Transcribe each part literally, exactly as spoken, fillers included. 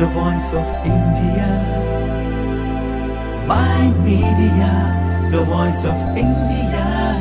the voice of India. Mind Media, the voice of India.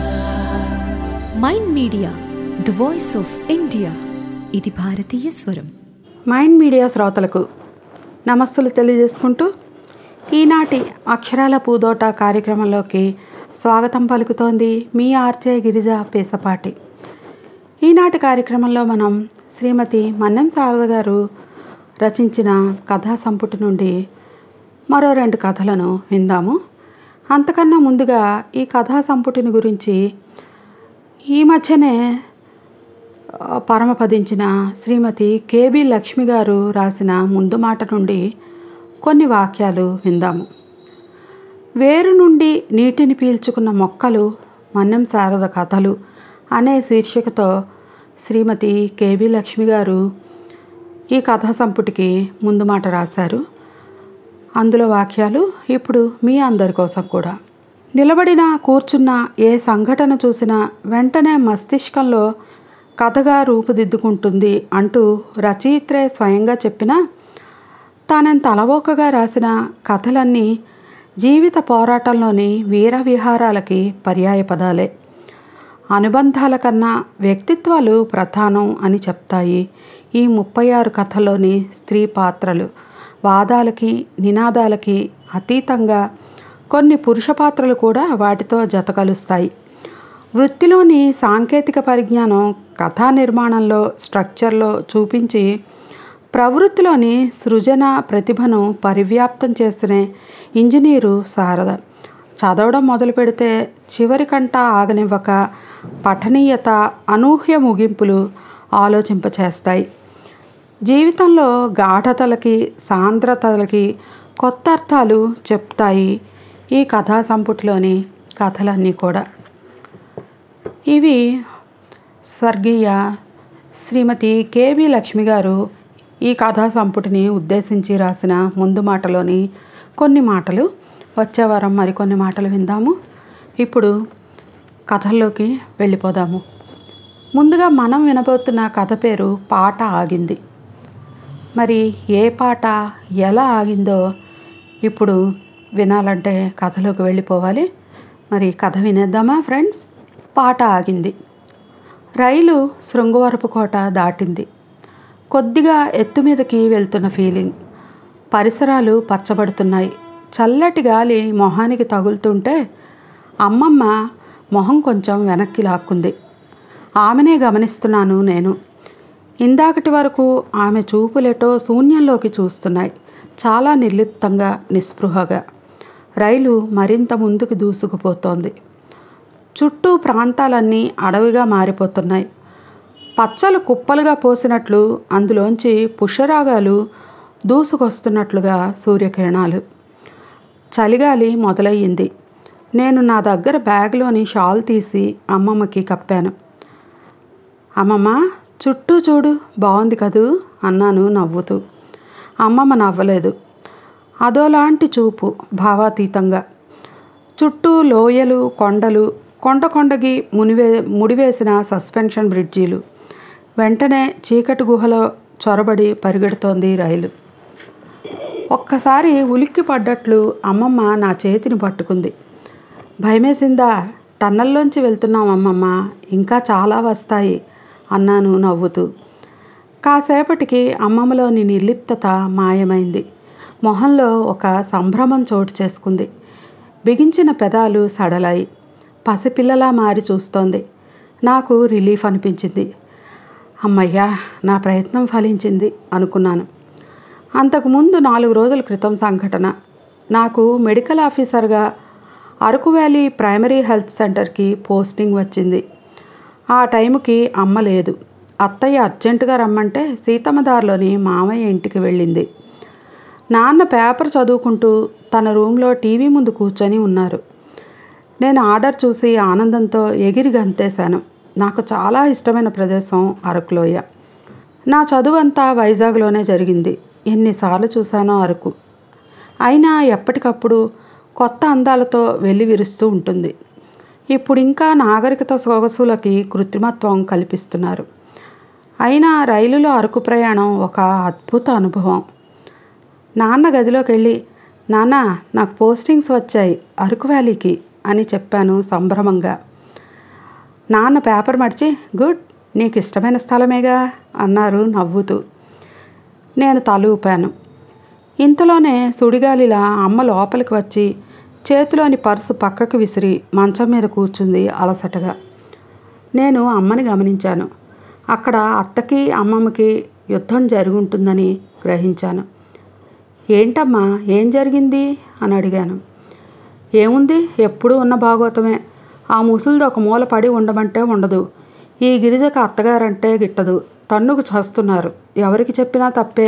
Mind media the voice of India. ఇది భారతీయ స్వరం. Mind media శ్రోతలకు నమస్సులు తెలియజేసుకుంటూ ఈనాటి అక్షరాల పూదోట కార్యక్రమంలోకి స్వాగతం పలుకుతోంది మీ ఆర్జే గిరిజ పేసపాటి. ఈనాటి కార్యక్రమంలో మనం శ్రీమతి మన్నెం శారద గారు రచించిన కథా సంపుటి నుండి మరో రెండు కథలను విందాము. అంతకన్నా ముందుగా ఈ కథా సంపుటిని గురించి ఈ మధ్యనే పరమపదించిన శ్రీమతి కేబి లక్ష్మి గారు రాసిన ముందు మాట నుండి కొన్ని వాక్యాలు విందాము. వేరు నుండి నీటిని పీల్చుకున్న మొక్కలు మన్నెం శారద కథలు అనే శీర్షికతో శ్రీమతి కేబి లక్ష్మి గారు ఈ కథా సంపుటికి ముందు మాట రాశారు. అందులో వాక్యాలు ఇప్పుడు మీ అందరి కోసం కూడా. నిలబడిన కూర్చున్న ఏ సంఘటన చూసినా వెంటనే మస్తిష్కంలో కథగా రూపుదిద్దుకుంటుంది అంటూ రచయిత్రే స్వయంగా చెప్పినా తానెంత అలవోకగా రాసిన కథలన్నీ జీవిత పోరాటంలోని వీర విహారాలకి పర్యాయ పదాలే. అనుబంధాల కన్నా వ్యక్తిత్వాలు ప్రధానం అని చెప్తాయి ఈ ముప్పై ఆరు కథల్లోని స్త్రీ పాత్రలు. వాదాలకి నినాదాలకి అతీతంగా కొన్ని పురుష పాత్రలు కూడా వాటితో జతకలుస్తాయి. వృత్తిలోని సాంకేతిక పరిజ్ఞానం కథా నిర్మాణంలో స్ట్రక్చర్లో చూపించి ప్రవృత్తిలోని సృజన ప్రతిభను పరివ్యాప్తం చేసిన ఇంజనీరు శారద. చదవడం మొదలు పెడితే చివరి కంట ఆగనివ్వక పఠనీయత అనూహ్య ముగింపులు ఆలోచింపచేస్తాయి. జీవితంలో గాఢతలకి సాంద్రతలకి కొత్త అర్థాలు చెప్తాయి ఈ కథా సంపుటిలోని కథలన్నీ కూడా. ఇవి స్వర్గీయ శ్రీమతి కేబి లక్ష్మి గారు ఈ కథా సంపుటిని ఉద్దేశించి రాసిన ముందు మాటలోని కొన్ని మాటలు. వచ్చే వారం మరికొన్ని మాటలు విందాము. ఇప్పుడు కథల్లోకి వెళ్ళిపోదాము. ముందుగా మనం వినబోతున్న కథ పేరు పాట ఆగింది. మరి ఏ పాట ఎలా ఆగిందో ఇప్పుడు వినాలంటే కథలోకి వెళ్ళిపోవాలి. మరి కథ వినేద్దామా ఫ్రెండ్స్? పాట ఆగింది. రైలు శృంగవరపుకోట దాటింది. కొద్దిగా ఎత్తు మీదకి వెళ్తున్న ఫీలింగ్. పరిసరాలు పచ్చబడుతున్నాయి. చల్లటి గాలి మొహానికి తగులుతుంటే అమ్మమ్మ మొహం కొంచెం వెనక్కి లాక్కుంది. ఆమెనే గమనిస్తున్నాను నేను. ఇందాకటి వరకు ఆమె చూపులేటో శూన్యంలోకి చూస్తున్నాయి, చాలా నిర్లిప్తంగా నిస్పృహగా. రైలు మరింత ముందుకు దూసుకుపోతోంది. చుట్టూ ప్రాంతాలన్నీ అడవిగా మారిపోతున్నాయి. పచ్చలు కుప్పలుగా పోసినట్లు అందులోంచి పుష్యరాగాలు దూసుకొస్తున్నట్లుగా సూర్యకిరణాలు. చలిగాలి మొదలయ్యింది. నేను నా దగ్గర బ్యాగ్లోని షాల్ తీసి అమ్మమ్మకి కప్పాను. అమ్మమ్మ చుట్టూ చూడు, బాగుంది కదూ అన్నాను నవ్వుతూ. అమ్మమ్మ నవ్వలేదు. అదోలాంటి చూపు, భావాతీతంగా. చుట్టూ లోయలు, కొండలు, కొండ కొండకి మునివే ముడివేసిన సస్పెన్షన్ బ్రిడ్జీలు. వెంటనే చీకటి గుహలో చొరబడి పరిగెడుతోంది రైలు. ఒక్కసారి ఉలిక్కి పడ్డట్లు అమ్మమ్మ నా చేతిని పట్టుకుంది. భయమేసిందా? టన్నల్లోంచి వెళ్తున్నాం అమ్మమ్మ, ఇంకా చాలా వస్తాయి అన్నాను నవ్వుతూ. కాసేపటికి అమ్మమ్మలోని నిర్లిప్తత మాయమైంది. మొహంలో ఒక సంభ్రమం చోటు చేసుకుంది. బిగించిన పెదాలు సడలాయి. పసిపిల్లలా మారి చూస్తోంది. నాకు రిలీఫ్ అనిపించింది. అమ్మయ్యా, నా ప్రయత్నం ఫలించింది అనుకున్నాను. అంతకుముందు నాలుగు రోజుల క్రితం సంఘటన. నాకు మెడికల్ ఆఫీసర్గా అరకు వ్యాలీ ప్రైమరీ హెల్త్ సెంటర్కి పోస్టింగ్ వచ్చింది. ఆ టైంకి అమ్మ లేదు. అత్తయ్య అర్జెంటుగా రమ్మంటే సీతమ్మదారిలోని మామయ్య ఇంటికి వెళ్ళింది. నాన్న పేపర్ చదువుకుంటూ తన రూమ్లో టీవీ ముందు కూర్చొని ఉన్నారు. నేను ఆర్డర్ చూసి ఆనందంతో ఎగిరి గంతేశాను. నాకు చాలా ఇష్టమైన ప్రదేశం అరకులోయ. నా చదువంతా వైజాగ్లోనే జరిగింది. ఎన్నిసార్లు చూశానో అరకు. అయినా ఎప్పటికప్పుడు కొత్త అందాలతో వెళ్లి విరుస్తూ ఉంటుంది. ఇప్పుడు ఇంకా నాగరికత సొగసులకి కృత్రిమత్వం కల్పిస్తున్నారు. అయినా రైలులో అరకు ప్రయాణం ఒక అద్భుత అనుభవం. నాన్న గదిలోకి వెళ్ళి, నాన్న నాకు పోస్టింగ్స్ వచ్చాయి అరకు వ్యాలీకి అని చెప్పాను సంభ్రమంగా. నాన్న పేపర్ మడిచి, గుడ్, నీకు ఇష్టమైన స్థలమేగా అన్నారు నవ్వుతూ. నేను తల ఊపాను. ఇంతలోనే సుడిగాలిలా అమ్మ లోపలికి వచ్చి చేతిలోని పర్సు పక్కకు విసిరి మంచం మీద కూర్చుంది అలసటగా. నేను అమ్మని గమనించాను. అక్కడ అత్తకి అమ్మమ్మకి యుద్ధం జరుగుంటుందని గ్రహించాను. ఏంటమ్మా, ఏం జరిగింది అని అడిగాను. ఏముంది, ఎప్పుడూ ఉన్న భాగవతమే. ఆ ముసలిది ఒక మూల పడి ఉండమంటే ఉండదు. ఈ గిరిజకు అత్తగారంటే గిట్టదు. తన్నుకు చస్తున్నారు. ఎవరికి చెప్పినా తప్పే.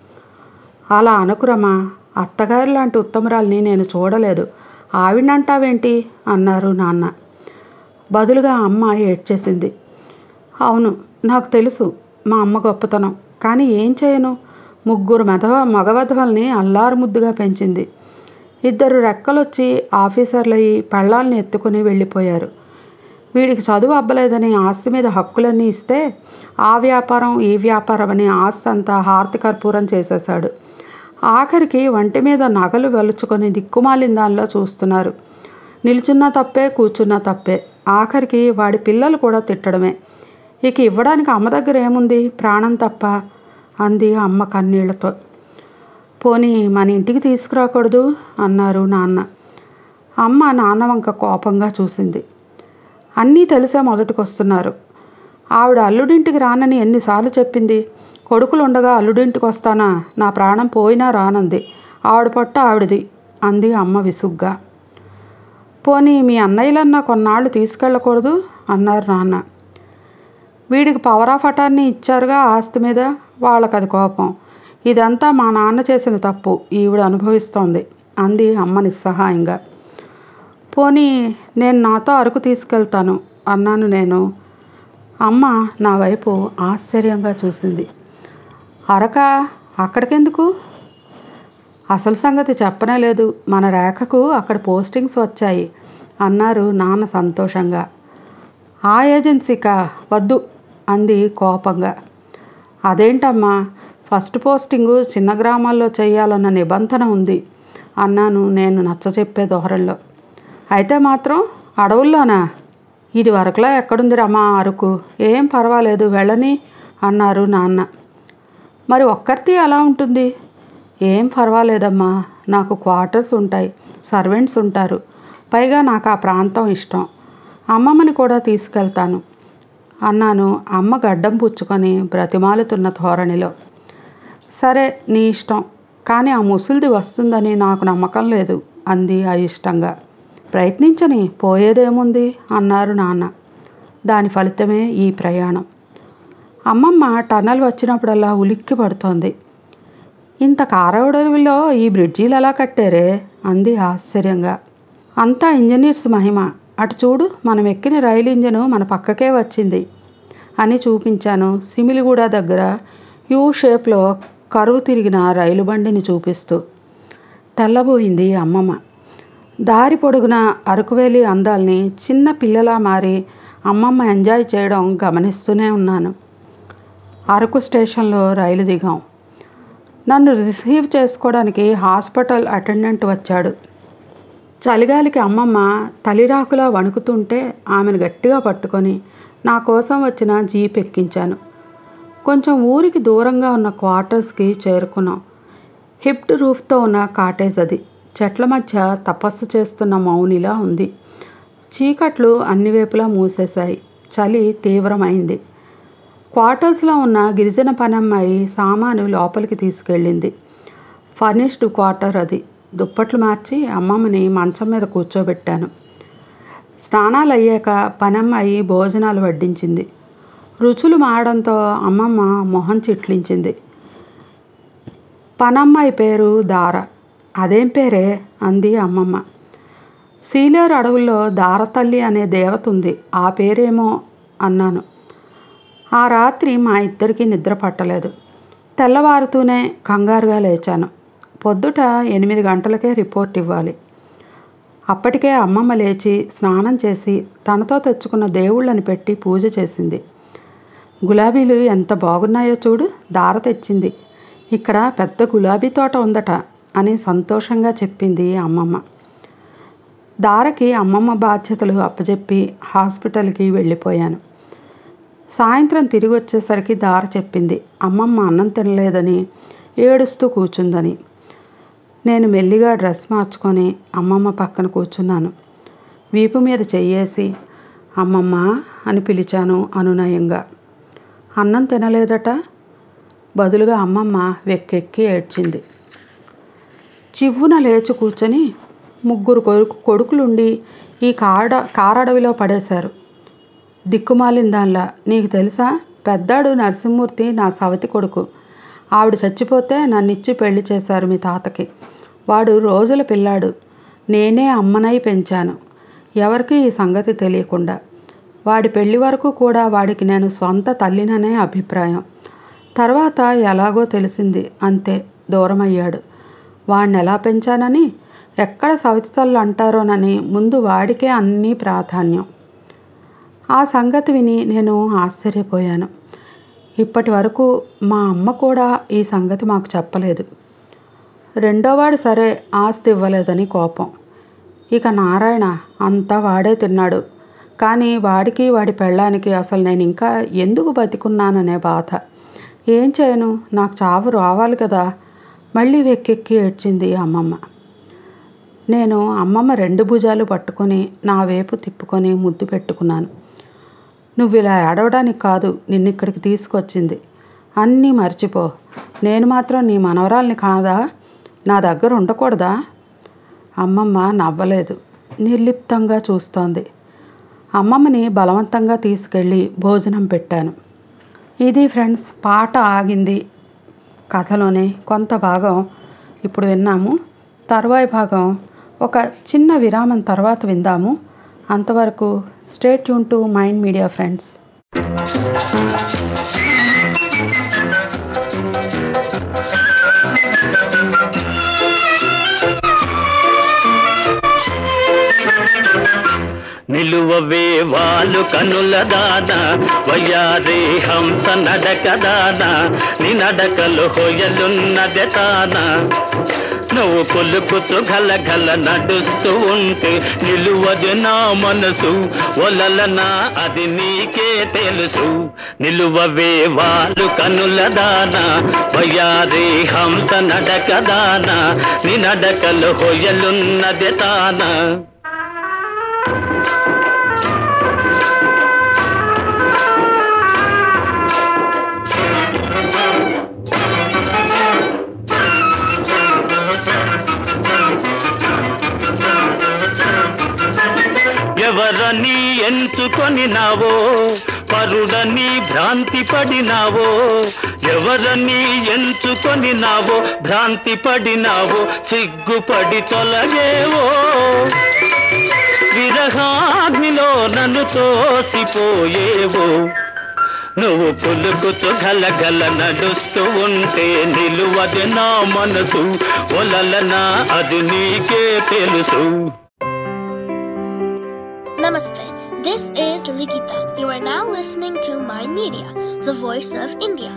అలా అనుకురమ్మా, అత్తగారి లాంటి ఉత్తమరాల్ని నేను చూడలేదు. ఆవిడంటావేంటి అన్నారు నాన్న. బదులుగా అమ్మ ఏడ్చేసింది. అవును, నాకు తెలుసు మా అమ్మ గొప్పతనం. కానీ ఏం చేయను, ముగ్గురు మెదవ మగవధవల్ని అల్లారు ముద్దుగా పెంచింది. ఇద్దరు రెక్కలొచ్చి ఆఫీసర్లయ్యి పెళ్ళాలని ఎత్తుకుని వెళ్ళిపోయారు. వీడికి చదువు అబ్బలేదని ఆస్తి మీద హక్కులన్నీ ఇస్తే ఆ వ్యాపారం ఈ వ్యాపారం అని ఆస్తి అంతా హారతి కర్పూరం చేసేశాడు. ఆఖరికి వంటి మీద నగలు వెలుచుకొని దిక్కుమాలిన దానిలో చూస్తున్నారు. నిల్చున్నా తప్పే, కూర్చున్నా తప్పే. ఆఖరికి వాడి పిల్లలు కూడా తిట్టడమే. ఇక ఇవ్వడానికి అమ్మ దగ్గర ఏముంది, ప్రాణం తప్ప అంది అమ్మ కన్నీళ్లతో. పోనీ మన ఇంటికి తీసుకురాకూడదు అన్నారు నాన్న. అమ్మ నాన్న వంక కోపంగా చూసింది. అన్నీ తెలిసే మొదటికొస్తున్నారు. ఆవిడ అల్లుడింటికి రానని ఎన్నిసార్లు చెప్పింది. కొడుకులు ఉండగా అల్లుడింటికి వస్తానా, నా ప్రాణం పోయినా రానంది. ఆవిడ పొట్ట ఆవిడది అంది అమ్మ విసుగ్గా. పోనీ మీ అన్నయ్యలన్నా కొన్నాళ్ళు తీసుకెళ్ళకూడదు అన్నారు నాన్న. వీడికి పవర్ ఆఫ్ అటార్నీ ఇచ్చారుగా ఆస్తి మీద, వాళ్ళకది కోపం. ఇదంతా మా నాన్న చేసిన తప్పు, ఈవిడ అనుభవిస్తోంది అంది అమ్మ నిస్సహాయంగా. పోనీ నేను నాతో అరకు తీసుకెళ్తాను అన్నాను నేను. అమ్మ నా వైపు ఆశ్చర్యంగా చూసింది. అరక, అక్కడికెందుకు? అసలు సంగతి చెప్పనే లేదు. మన రేఖకు అక్కడ పోస్టింగ్స్ వచ్చాయి అన్నారు నాన్న సంతోషంగా. ఆ ఏజెన్సీకా? వద్దు అంది కోపంగా. అదేంటమ్మా, ఫస్ట్ పోస్టింగు చిన్న గ్రామాల్లో చేయాలన్న నిబంధన ఉంది అన్నాను నేను నచ్చచెప్పే ధోరణిలో. అయితే మాత్రం అడవుల్లోనా? ఇది వరకులా ఎక్కడుంది రమ్మా అరకు? ఏం పర్వాలేదు, వెళ్ళని అన్నారు నాన్న. మరి ఒక్కరిది ఎలా ఉంటుంది? ఏం పర్వాలేదమ్మా, నాకు క్వార్టర్స్ ఉంటాయి, సర్వెంట్స్ ఉంటారు. పైగా నాకు ఆ ప్రాంతం ఇష్టం. అమ్మమ్మని కూడా తీసుకెళ్తాను అన్నాను అమ్మ గడ్డం పుచ్చుకొని బ్రతిమాలుతున్న ధోరణిలో. సరే నీ ఇష్టం, కానీ ఆ ముసలిది వస్తుందని నాకు నమ్మకం లేదు అంది అయిష్టంగా. ప్రయత్నించని, పోయేదేముంది అన్నారు నాన్న. దాని ఫలితమే ఈ ప్రయాణం. అమ్మమ్మ టన్నల్ వచ్చినప్పుడల్లా ఉలిక్కి పడుతోంది. ఇంత కారవడవిలో ఈ బ్రిడ్జీలు ఎలా కట్టారే అంది ఆశ్చర్యంగా. అంతా ఇంజనీర్స్ మహిమ. అటు చూడు, మనం ఎక్కిన రైలు ఇంజను మన పక్కకే వచ్చింది అని చూపించాను సిమిలిగూడ దగ్గర యూ షేప్లో కరువు తిరిగిన రైలు బండిని చూపిస్తూ. తెల్లబోయింది అమ్మమ్మ. దారి పొడుగున అరకువేలి అందాల్ని చిన్న పిల్లలా మారి అమ్మమ్మ ఎంజాయ్ చేయడం గమనిస్తూనే ఉన్నాను. అరకు స్టేషన్లో రైలు దిగాం. నన్ను రిసీవ్ చేసుకోవడానికి హాస్పిటల్ అటెండెంట్ వచ్చాడు. చలిగాలికి అమ్మమ్మ తలిరాకులా వణుకుతుంటే ఆమెను గట్టిగా పట్టుకొని నా కోసం వచ్చిన జీప్ ఎక్కించాను. కొంచెం ఊరికి దూరంగా ఉన్న క్వార్టర్స్కి చేరుకున్నాం. హిప్డ్ రూఫ్తో ఉన్న కాటేజ్ అది. చెట్ల మధ్య తపస్సు చేస్తున్న మౌనిలా ఉంది. చీకట్లు అన్ని వైపులా మూసేశాయి. చలి తీవ్రమైంది. క్వార్టర్స్లో ఉన్న గిరిజన పనమ్మాయి సామాను లోపలికి తీసుకెళ్ళింది. ఫర్నిష్డ్ క్వార్టర్ అది. దుప్పట్లు మార్చి అమ్మమ్మని మంచం మీద కూర్చోబెట్టాను. స్నానాలు అయ్యాక పనమ్మాయి భోజనాలు వడ్డించింది. రుచులు మారడంతో అమ్మమ్మ మొహం చిట్లించింది. పనమ్మాయి పేరు దార. అదేం పేరే అంది అమ్మమ్మ. సీలేరు అడవుల్లో దారతల్లి అనే దేవత ఉంది, ఆ పేరేమో అన్నాను. ఆ రాత్రి మా ఇద్దరికీ నిద్ర పట్టలేదు. తెల్లవారుతూనే కంగారుగా లేచాను. పొద్దుట ఎనిమిది గంటలకే రిపోర్ట్ ఇవ్వాలి. అప్పటికే అమ్మమ్మ లేచి స్నానం చేసి తనతో తెచ్చుకున్న దేవుళ్ళని పెట్టి పూజ చేసింది. గులాబీలు ఎంత బాగున్నాయో చూడు, దార తెచ్చింది. ఇక్కడ పెద్ద గులాబీ తోట ఉందట అని సంతోషంగా చెప్పింది అమ్మమ్మ. దారకి అమ్మమ్మ బాధ్యతలు అప్పచెప్పి హాస్పిటల్కి వెళ్ళిపోయాను. సాయంత్రం తిరిగి వచ్చేసరికి దార చెప్పింది అమ్మమ్మ అన్నం తినలేదని, ఏడుస్తూ కూర్చుందని. నేను మెల్లిగా డ్రెస్ మార్చుకొని అమ్మమ్మ పక్కన కూర్చున్నాను. వీపు మీద చెయ్యేసి అమ్మమ్మ అని పిలిచాను అనునయంగా. అన్నం తినలేదట. బదులుగా అమ్మమ్మ వెక్కెక్కి ఏడ్చింది. చివ్వున లేచి కూర్చొని ముగ్గురు కొడుకు కొడుకులుండి ఈ కాడ కారడవిలో పడేశారు. దిక్కుమాలిన దానిలా. నీకు తెలుసా, పెద్దాడు నరసింహమూర్తి నా సవతి కొడుకు. ఆవిడ చచ్చిపోతే నన్నిచ్చి పెళ్లి చేశారు మీ తాతకి. వాడు రోజుల పిల్లాడు. నేనే అమ్మనై పెంచాను, ఎవరికి ఈ సంగతి తెలియకుండా. వాడి పెళ్లి వరకు కూడా వాడికి నేను సొంత తల్లిననే అభిప్రాయం. తర్వాత ఎలాగో తెలిసింది, అంతే, దూరమయ్యాడు. వాడిని ఎలా పెంచానని, ఎక్కడ సవితి తల్లు అంటారోనని ముందు వాడికే అన్నీ ప్రాధాన్యం. ఆ సంగతి విని నేను ఆశ్చర్యపోయాను. ఇప్పటి వరకు మా అమ్మ కూడా ఈ సంగతి మాకు చెప్పలేదు. రెండోవాడు సరే, ఆస్తి ఇవ్వలేదని కోపం. ఇక నారాయణ అంతా వాడే తిన్నాడు. కానీ వాడికి వాడి పెళ్ళానికి అసలు నేను ఇంకా ఎందుకు బతికున్నాననే బాధ. ఏం చేయను, నాకు చావు రావాలి కదా. మళ్ళీ వెక్కెక్కి ఏడ్చింది అమ్మమ్మ. నేను అమ్మమ్మ రెండు భుజాలు పట్టుకొని నా వైపు తిప్పుకొని ముద్దు పెట్టుకున్నాను. నువ్వు ఇలా ఏడవడానికి కాదు నిన్నిక్కడికి తీసుకొచ్చింది. అన్నీ మర్చిపో. నేను మాత్రం నీ మనవరాల్ని కాదా? నా దగ్గర ఉండకూడదా? అమ్మమ్మ నవ్వలేదు, నిర్లిప్తంగా చూస్తోంది. అమ్మమ్మని బలవంతంగా తీసుకెళ్ళి భోజనం పెట్టాను. ఇది ఫ్రెండ్స్, పాట ఆగింది. కథలోనే కొంత భాగం ఇప్పుడు విన్నాము. తరువాయి భాగం ఒక చిన్న విరామం తర్వాత విందాము. అంతవరకు stay tune to mind media friends. నిలువవే వాలు కనుల దాన, వయ్యారే హంస నడక దాన, నీ నడకలు హొయలున్నదే తాన. నువ్వు కొలుకుతూ గల గల నడుస్తూ ఉంటే నిలువదు నా మనసు, ఒలలనా అది నీకే తెలుసు. నిలువవే వాలు కనుల దాన, వయ్యారే హంస నడక దాన, నీ నడకలు హొయలున్నదే తాన. ఎవరని ఎంచుకొని నావో, పరుడని భ్రాంతి పడినావో. ఎవరని ఎంచుకొని నావో, భ్రాంతి పడినావో, సిగ్గుపడి తొలగేవో. విరహాగ్నిలో నన్ను తోసిపోయేవో. నువ్వు పులుకుతూ గలగల నడుస్తూ ఉంటే నిలువది నా మనసు, ఒలలనా అది నీకే తెలుసు. Namaste. This is Likita. You are now listening to Mind Media, the voice of India.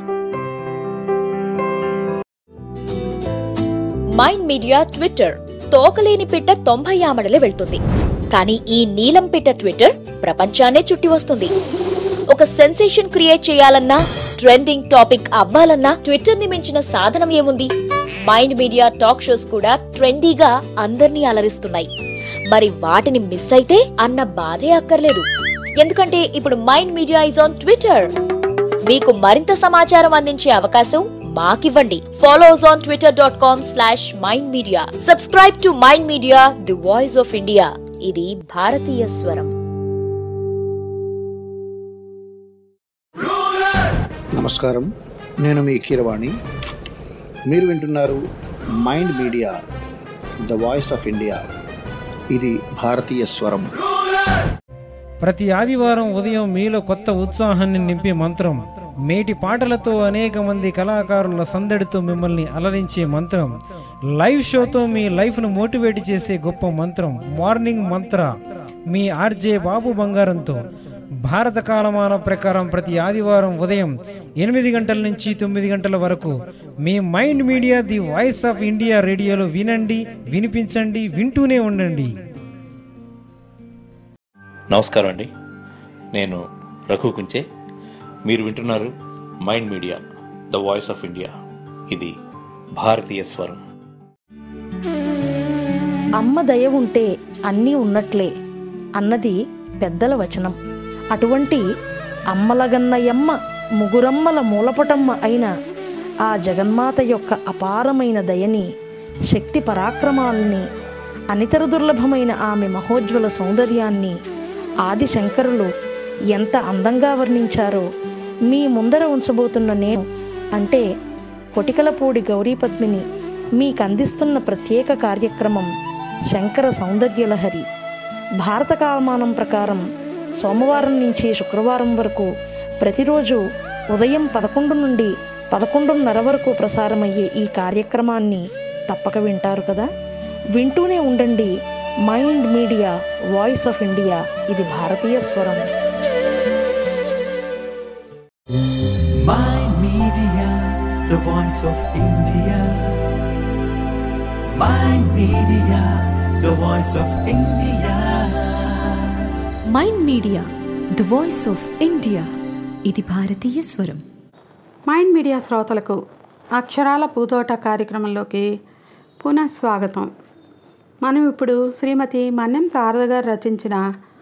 Mind media twitter. తోకలేని పిట్ట తొంభై ఆమడలే వెళ్తుంది, కానీ ఈ నీలం పిట్ట ట్విట్టర్ ప్రపంచాన్నే చుట్టి వస్తుంది. ఒక సెన్సేషన్ క్రియేట్ చేయాలన్నా, ట్రెండింగ్ టాపిక్ అవ్వాలన్నా ట్విట్టర్ ని మించిన సాధనం ఏముంది? మైండ్ మీడియా టాక్ షోస్ కూడా ట్రెండీగా అందర్నీ అలరిస్తున్నాయి. మరి వాటిని మిస్ అయితే అన్న బాధే అక్కర్లేదు. ఎందుకంటే ఇప్పుడు mind media is on twitter. మీకు మరింత సమాచారం అందించే అవకాశం మాకివ్వండి. Follows on twitter dot com slash mind media. Subscribe to mind media, the voice of India. ఇది భారతీయ స్వరం. నమస్కారం, నేను మీ కీరవాణి. మీరు వింటున్నారు mind media, the voice of India. ఇది భారతీయ స్వరం. ప్రతి ఆదివారం ఉదయం మీలో కొత్త ఉత్సాహాన్ని నింపే మంత్రం, మేటి పాటలతో అనేక మంది కళాకారుల సందడితో మిమ్మల్ని అలరించే మంత్రం, లైవ్ షోతో మీ లైఫ్ను మోటివేట్ చేసే గొప్ప మంత్రం, మార్నింగ్ మంత్ర. మీ ఆర్జే బాబు బంగారంతో భారత కాలమాన ప్రకారం ప్రతి ఆదివారం ఉదయం ఎనిమిది గంటల నుంచి తొమ్మిది గంటల వరకు మీ mind media the voice of India రేడియోలో వినండి, వినిపించండి, వింటూనే ఉండండి. నమస్కారం అండి, నేను రఘు కుంచే. మీరు వింటున్నారు mind media the voice of India. ఇది భారతీయ స్వరం. అమ్మ దయ ఉంటే అన్నీ ఉన్నట్లే అన్నది పెద్దల వచనం. అటువంటి అమ్మలగన్నయమ్మ ముగురమ్మల మూలపటమ్మ అయిన ఆ జగన్మాత యొక్క అపారమైన దయని, శక్తి పరాక్రమాలని, అనితర దుర్లభమైన ఆమె మహోజ్వల సౌందర్యాన్ని ఆది శంకరులు ఎంత అందంగా వర్ణించారో మీ ముందర ఉంచబోతున్న నేను, అంటే కొటికలపూడి గౌరీపద్మిని, మీకు అందిస్తున్న ప్రత్యేక కార్యక్రమం శంకర సౌందర్యలహరి. భారత కాలమానం ప్రకారం సోమవారం నుంచి శుక్రవారం వరకు ప్రతిరోజు ఉదయం పదకొండు నుండి పదకొండున్నర వరకు ప్రసారమయ్యే ఈ కార్యక్రమాన్ని తప్పక వింటారు కదా. వింటూనే ఉండండి mind media voice of India. ఇది భారతీయ స్వరం. Mind Media, the voice of India. Mind Media, the voice of India. Mind media the voice of India. ఇది భారతీయ స్వరం. మైండ్ మీడియా శ్రోతలకు అక్షరాల పూతోట కార్యక్రమంలోకి పునః స్వాగతం. మనం ఇప్పుడు శ్రీమతి మన్నెం శారద గారు రచించిన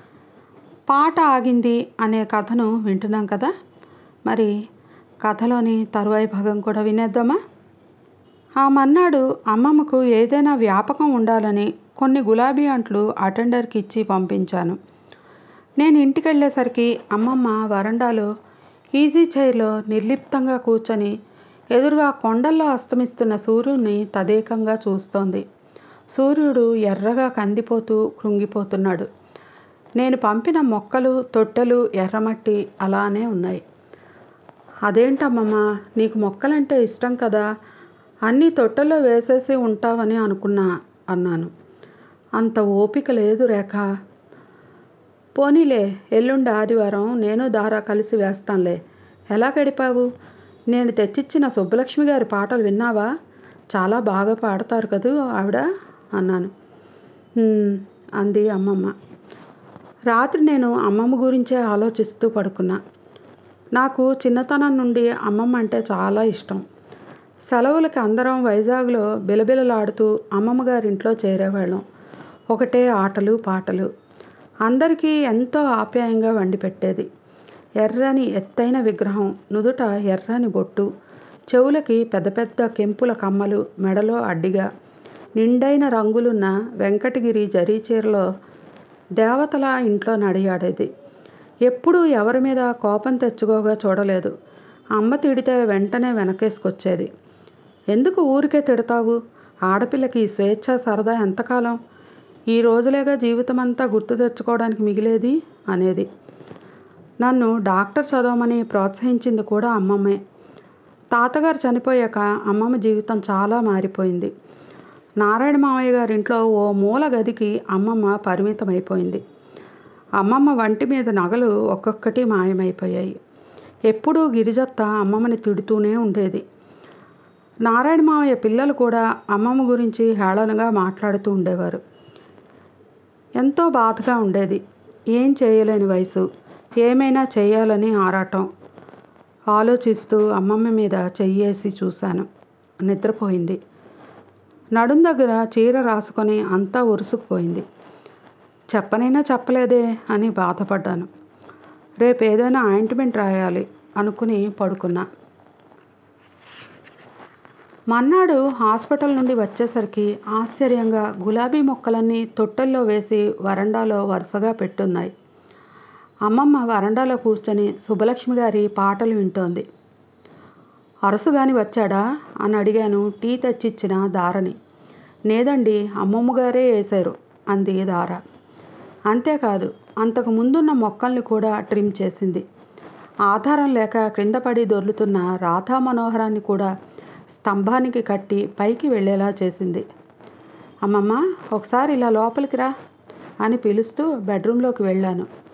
పాట ఆగింది అనే కథను వింటున్నాం కదా. మరి కథలోని తరువాయి భాగం కూడా వినేద్దామా? ఆ మన్నాడు అమ్మమ్మకు ఏదైనా వ్యాపకం ఉండాలని కొన్ని గులాబీ అంట్లు అటెండర్కి ఇచ్చి పంపించాను. నేను ఇంటికి వెళ్ళేసరికి అమ్మమ్మ వరండాలో ఈజీ చైర్లో నిర్లిప్తంగా కూర్చొని ఎదురుగా కొండల్లో అస్తమిస్తున్న సూర్యుడిని తదేకంగా చూస్తోంది. సూర్యుడు ఎర్రగా కందిపోతూ కృంగిపోతున్నాడు. నేను పంపిన మొక్కలు, తొట్టెలు, ఎర్రమట్టి అలానే ఉన్నాయి. అదేంటమ్మమ్మ, నీకు మొక్కలంటే ఇష్టం కదా, అన్నీ తొట్టెల్లో వేసేసి ఉంటావని అనుకున్నా అన్నాను. అంత ఓపిక లేదు రేఖ. పోనీలే, ఎల్లుండి ఆదివారం నేను దారా కలిసి వేస్తానులే. ఎలా గడిపావు? నేను తెచ్చిచ్చిన సుబ్బలక్ష్మి గారి పాటలు విన్నావా? చాలా బాగా పాడతారు కదూ ఆవిడ అన్నాను. అంది అమ్మమ్మ. రాత్రి నేను అమ్మమ్మ గురించే ఆలోచిస్తూ పడుకున్నా. నాకు చిన్నతనం నుండి అమ్మమ్మ అంటే చాలా ఇష్టం. సెలవులకి అందరం వైజాగ్లో బిలబిలలాడుతూ అమ్మమ్మ గారింట్లో చేరేవాళ్ళం. ఒకటే ఆటలు పాటలు. అందరికీ ఎంతో ఆప్యాయంగా వండి పెట్టేది. ఎర్రని ఎత్తైన విగ్రహం, నుదుట ఎర్రని బొట్టు, చెవులకి పెద్ద పెద్ద కెంపుల కమ్మలు, మెడలో అడ్డిగా, నిండైన రంగులున్న వెంకటగిరి జరీ చీరలో దేవతలా ఇంట్లో నడియాడేది. ఎప్పుడూ ఎవరి మీద కోపం తెచ్చుకోగా చూడలేదు. అమ్మ తిడితే వెంటనే వెనకేసుకొచ్చేది. ఎందుకు ఊరికే తిడతావు? ఆడపిల్లకి స్వేచ్ఛ సరదా ఎంతకాలం? ఈ రోజులేగా జీవితం అంతా గుర్తు తెచ్చుకోవడానికి మిగిలేది అనేది. నన్ను డాక్టర్ చదవమని ప్రోత్సహించింది కూడా అమ్మమ్మే. తాతగారు చనిపోయాక అమ్మమ్మ జీవితం చాలా మారిపోయింది. నారాయణ మావయ్య గారింట్లో ఓ మూల గదికి అమ్మమ్మ పరిమితమైపోయింది. అమ్మమ్మ వంటి మీద నగలు ఒక్కొక్కటి మాయమైపోయాయి. ఎప్పుడూ గిరిజత్త అమ్మమ్మని తిడుతూనే ఉండేది. నారాయణ మావయ్య పిల్లలు కూడా అమ్మమ్మ గురించి హేళనగా మాట్లాడుతూ ఉండేవారు. ఎంతో బాధగా ఉండేది. ఏం చేయలేని వయసు, ఏమైనా చేయాలని ఆరాటం. ఆలోచిస్తూ అమ్మమ్మ మీద చెయ్యేసి చూశాను. నిద్రపోయింది. నడుం దగ్గర చీర రాసుకొని అంతా ఉరుసుకుపోయింది. చెప్పనైనా చెప్పలేదే అని బాధపడ్డాను. రేపు ఏదైనా ఆయింట్మెంట్ రాయాలి అనుకుని పడుకున్నా. మన్నాడు హాస్పిటల్ నుండి వచ్చేసరికి ఆశ్చర్యంగా గులాబీ మొక్కలన్నీ తొట్టెల్లో వేసి వరండాలో వరుసగా పెట్టున్నాయి. అమ్మమ్మ వరండాలో కూర్చొని సుబ్బలక్ష్మి గారి పాటలు వింటోంది. అరసుగాని వచ్చాడా అని అడిగాను టీ తెచ్చిచ్చిన దారని. లేదండి, అమ్మమ్మగారే వేశారు అంది దార. అంతేకాదు, అంతకు ముందున్న మొక్కల్ని కూడా ట్రిమ్ చేసింది. ఆధారం లేక క్రింద పడి దొర్లుతున్న రాధా మనోహరాన్ని కూడా స్తంభానికి కట్టి పైకి వెళ్ళేలా చేసింది. అమ్మమ్మ, ఒకసారి ఇలా లోపలికి రా అని పిలుస్తూ బెడ్రూమ్లోకి వెళ్ళాను.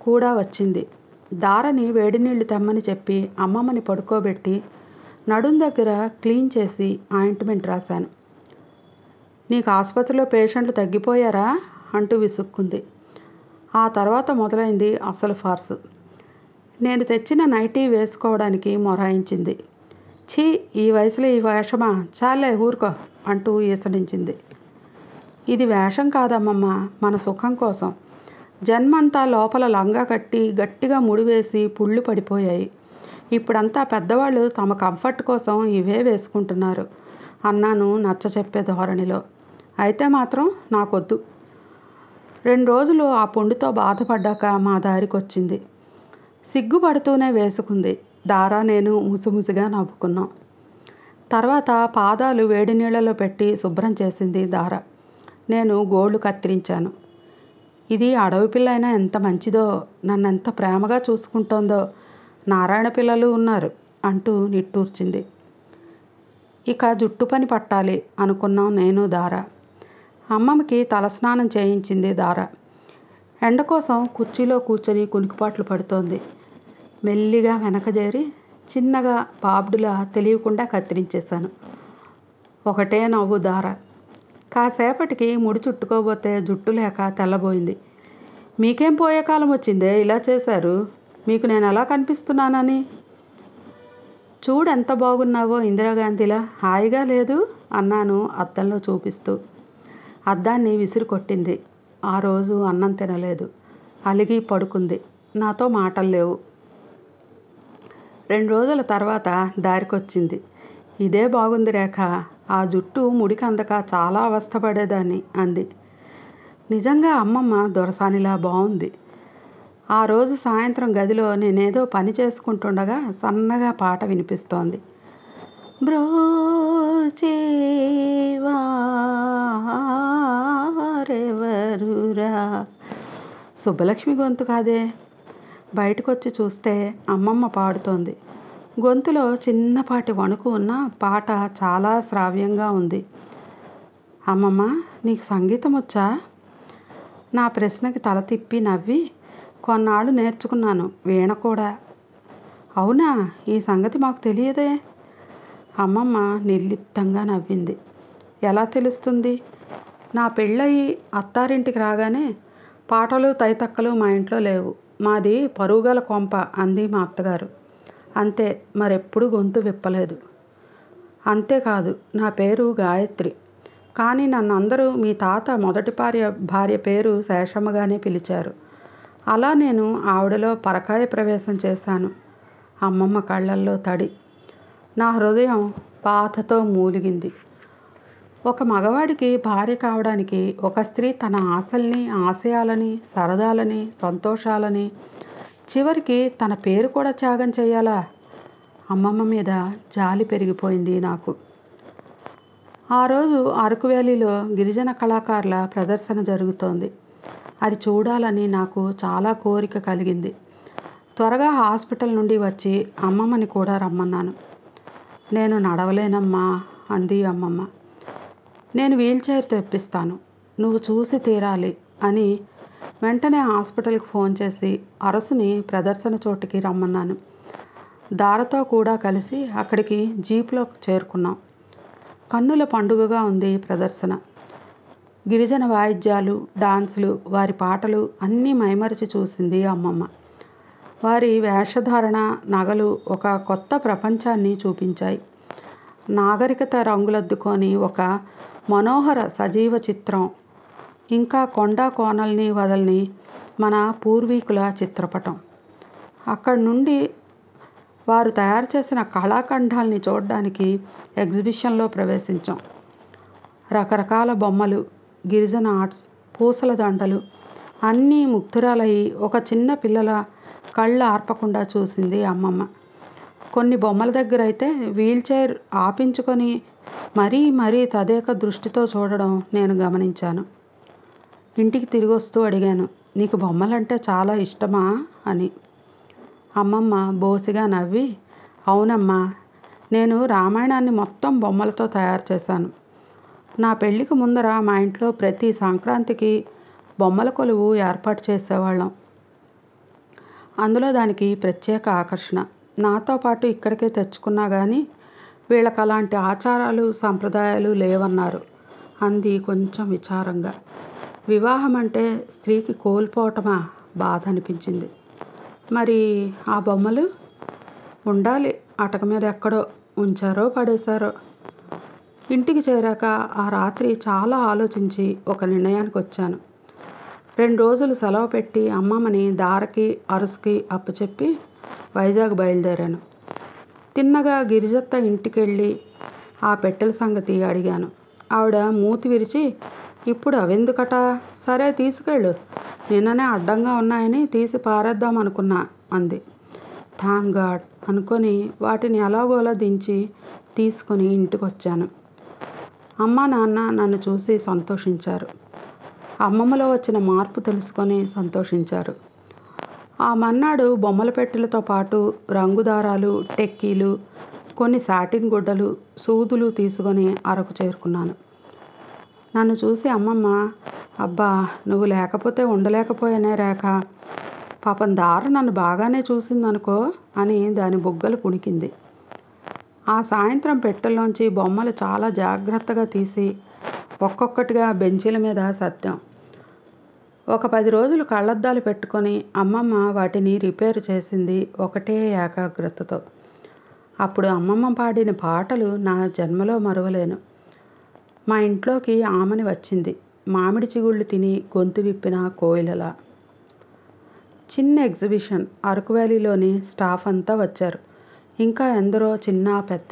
కూడా వచ్చింది. దారని వేడి నీళ్లు తెమ్మని చెప్పి అమ్మమ్మని పడుకోబెట్టి నడుం దగ్గర క్లీన్ చేసి ఆయింట్మెంట్ రాశాను. నీకు ఆసుపత్రిలో పేషెంట్లు తగ్గిపోయారా అంటూ విసుక్కుంది. ఆ తర్వాత మొదలైంది అసలు ఫార్సు. నేను తెచ్చిన నైటీ వేసుకోవడానికి మొరాయించింది. ఛీ, ఈ వయసులో ఈ వేషమా, చాలే ఊరుకో అంటూ ఈసడించింది. ఇది వేషం కాదమ్మమ్మ, మన సుఖం కోసం. జన్మంతా లోపల లంగా కట్టి గట్టిగా ముడివేసి పుళ్ళు పడిపోయాయి. ఇప్పుడంతా పెద్దవాళ్ళు తమ కంఫర్ట్ కోసం ఇవే వేసుకుంటున్నారు అన్నాను నచ్చ చెప్పే ధోరణిలో. అయితే మాత్రం నాకొద్దు. రెండు రోజులు ఆ పుండుతో బాధపడ్డాక మా దారికి వచ్చింది. సిగ్గుపడుతూనే వేసుకుంది. దారా నేను ముసుముసుగా నవ్వుకున్నాం. తర్వాత పాదాలు వేడి నీళ్ళలో పెట్టి శుభ్రం చేసింది దార. నేను గోళ్ళు కత్తిరించాను. ఇది అడవి పిల్ల అయినా ఎంత మంచిదో, నన్ను ఎంత ప్రేమగా చూసుకుంటోందో, నారాయణ పిల్లలు ఉన్నారు అంటూ నిట్టూర్చింది. ఇక జుట్టు పని పట్టాలి అనుకున్నాం నేను దార. అమ్మమ్మకి తలస్నానం చేయించింది దార. ఎండ కోసం కుర్చీలో కూర్చొని కునికిపాట్లు పడుతోంది. మెల్లిగా వెనకజేరి చిన్నగా బాబ్డులా తెలియకుండా కత్తిరించేశాను. ఒకటే నవ్వు దార. కాసేపటికి ముడి చుట్టుకోబోతే జుట్టు లేక తెల్లబోయింది. మీకేం పోయే కాలం వచ్చిందే ఇలా చేశారు? మీకు నేను ఎలా కనిపిస్తున్నానని? చూడెంత బాగున్నావో ఇందిరాగాంధీలా, హాయిగా లేదు అన్నాను అద్దంలో చూపిస్తూ. అద్దాన్ని విసిరి కొట్టింది. ఆ రోజు అన్నం తినలేదు. అలిగి పడుకుంది. నాతో మాటలు లేవు. రెండు రోజుల తర్వాత దారికొచ్చింది. ఇదే బాగుంది రేఖ, ఆ జుట్టు ముడికి అందక చాలా అవస్థపడేదాన్ని అంది. నిజంగా అమ్మమ్మ దొరసానిలా బాగుంది. ఆ రోజు సాయంత్రం గదిలో నేనేదో పని చేసుకుంటుండగా సన్నగా పాట వినిపిస్తోంది. బ్రోచేవారెవరురా, సుబ్బలక్ష్మి గొంతు కాదే. బయటకొచ్చి చూస్తే అమ్మమ్మ పాడుతోంది. గొంతులో చిన్నపాటి వణుకు ఉన్న పాట చాలా శ్రావ్యంగా ఉంది. అమ్మమ్మ, నీకు సంగీతం వచ్చా? నా ప్రశ్నకి తల తిప్పి నవ్వి, కొన్నాళ్ళు నేర్చుకున్నాను, వీణ కూడా. అవునా, ఈ సంగతి మాకు తెలియదే. అమ్మమ్మ నిర్లిప్తంగా నవ్వింది. ఎలా తెలుస్తుంది? నా పెళ్ళయి అత్తారింటికి రాగానే పాటలు తైతక్కలు మా ఇంట్లో లేవు. మాది పరుగుగల కొంప అంది మా అత్తగారు. అంతే, మరెప్పుడు గొంతు విప్పలేదు. అంతేకాదు, నా పేరు గాయత్రి. కానీ నన్ను అందరూ మీ తాత మొదటి భార్య భార్య పేరు శేషమ్మగానే పిలిచారు. అలా నేను ఆవిడలో పరకాయ ప్రవేశం చేశాను. అమ్మమ్మ కళ్ళల్లో తడి. నా హృదయం బాధతో మూలిగింది. ఒక మగవాడికి భార్య కావడానికి ఒక స్త్రీ తన ఆశల్ని, ఆశయాలని, సరదాలని, సంతోషాలని, చివరికి తన పేరు కూడా త్యాగం చేయాలా? అమ్మమ్మ మీద జాలి పెరిగిపోయింది నాకు. ఆ రోజు అరకు వ్యాలీలో గిరిజన కళాకారుల ప్రదర్శన జరుగుతోంది. అది చూడాలని నాకు చాలా కోరిక కలిగింది. త్వరగా హాస్పిటల్ నుండి వచ్చి అమ్మమ్మని కూడా రమ్మన్నాను. నేను నడవలేనమ్మా అంది అమ్మమ్మ. నేను వీల్చైర్ తెప్పిస్తాను, నువ్వు చూసి తీరాలి అని వెంటనే హాస్పిటల్కి ఫోన్ చేసి అరసుని ప్రదర్శన చోటుకి రమ్మన్నాను. దారతో కూడా కలిసి అక్కడికి జీప్లో చేరుకున్నాం. కన్నుల పండుగగా ఉంది ప్రదర్శన. గిరిజన వాయిద్యాలు, డాన్సులు, వారి పాటలు అన్నీ మైమరిచి చూసింది అమ్మమ్మ. వారి వేషధారణ, నగలు ఒక కొత్త ప్రపంచాన్ని చూపించాయి. నాగరికత రంగులద్దుకొని ఒక మనోహర సజీవ చిత్రం. ఇంకా కొండా కోనల్ని వదలని మన పూర్వీకుల చిత్రపటం. అక్కడి నుండి వారు తయారు చేసిన కళాఖండాల్ని చూడడానికి ఎగ్జిబిషన్లో ప్రవేశించాం. రకరకాల బొమ్మలు, గిరిజన ఆర్ట్స్, పూసల దండలు అన్నీ ముగ్ధురాలయ్యి ఒక చిన్న పిల్లల కళ్ళు ఆర్పకుండా చూసింది అమ్మమ్మ. కొన్ని బొమ్మల దగ్గర అయితే వీల్చైర్ ఆపించుకొని మరీ మరీ తదేక దృష్టితో చూడడం నేను గమనించాను. ఇంటికి తిరిగి వస్తూ అడిగాను, నీకు బొమ్మలంటే చాలా ఇష్టమా అని. అమ్మమ్మ బోసిగా నవ్వి, అవునమ్మా, నేను రామాయణాన్ని మొత్తం బొమ్మలతో తయారు చేశాను. నా పెళ్ళికి ముందర మా ఇంట్లో ప్రతి సంక్రాంతికి బొమ్మల కొలువు ఏర్పాటు చేసేవాళ్ళం. అందులో దానికి ప్రత్యేక ఆకర్షణ. నాతో పాటు ఇక్కడికే తెచ్చుకున్నా కానీ వీళ్ళకి అలాంటి ఆచారాలు సంప్రదాయాలు లేవన్నారు అంది కొంచెం విచారంగా. వివాహం అంటే స్త్రీకి కోల్పోవటమా? బాధ అనిపించింది. మరి ఆ బొమ్మలు? ఉండాలి, అటక మీద ఎక్కడో ఉంచారో పడేశారో. ఇంటికి చేరాక ఆ రాత్రి చాలా ఆలోచించి ఒక నిర్ణయానికి వచ్చాను. రెండు రోజులు సెలవు పెట్టి అమ్మమ్మని దారకి అరుసుకి అప్పచెప్పి వైజాగ్ బయలుదేరాను. తిన్నగా గిరిజత్త ఇంటికెళ్ళి ఆ పెట్టెల సంగతి అడిగాను. ఆవిడ మూతి విరిచి, ఇప్పుడు అవెందుకట, సరే తీసుకెళ్ళు, నిన్ననే అడ్డంగా ఉన్నాయని తీసి పారేద్దాం అనుకున్నా అంది. థాంక్ గాడ్ అనుకొని వాటిని ఎలాగోలా దించి తీసుకొని ఇంటికి వచ్చాను. అమ్మ నాన్న నన్ను చూసి సంతోషించారు. అమ్మమ్మలో వచ్చిన మార్పు తెలుసుకొని సంతోషించారు. ఆ మన్నాడు బొమ్మల పెట్టెలతో పాటు రంగుదారాలు, టెక్కీలు, కొన్ని సాటిన్ గుడ్డలు, సూదులు తీసుకొని అరకు చేరుకున్నాను. నన్ను చూసి అమ్మమ్మ, అబ్బా నువ్వు లేకపోతే ఉండలేకపోయానే రేఖ, పాపం దార నన్ను బాగానే చూసిందనుకో అని దాని బుగ్గలు పుణికింది. ఆ సాయంత్రం పెట్టెల్లోంచి బొమ్మలు చాలా జాగ్రత్తగా తీసి ఒక్కొక్కటిగా బెంచీల మీద సర్దాం. ఒక పది రోజులు కళ్ళద్దాలు పెట్టుకొని అమ్మమ్మ వాటిని రిపేర్ చేసింది ఒకటే ఏకాగ్రతతో. అప్పుడు అమ్మమ్మ పాడిన పాటలు నా జన్మలో మరువలేను. మా ఇంట్లోకి ఆమని వచ్చింది, మామిడి చిగుళ్ళు తిని గొంతు విప్పిన కోయిలలా. చిన్న ఎగ్జిబిషన్. అరకు వ్యాలీలోని స్టాఫ్ అంతా వచ్చారు, ఇంకా ఎందరో చిన్న పెద్ద.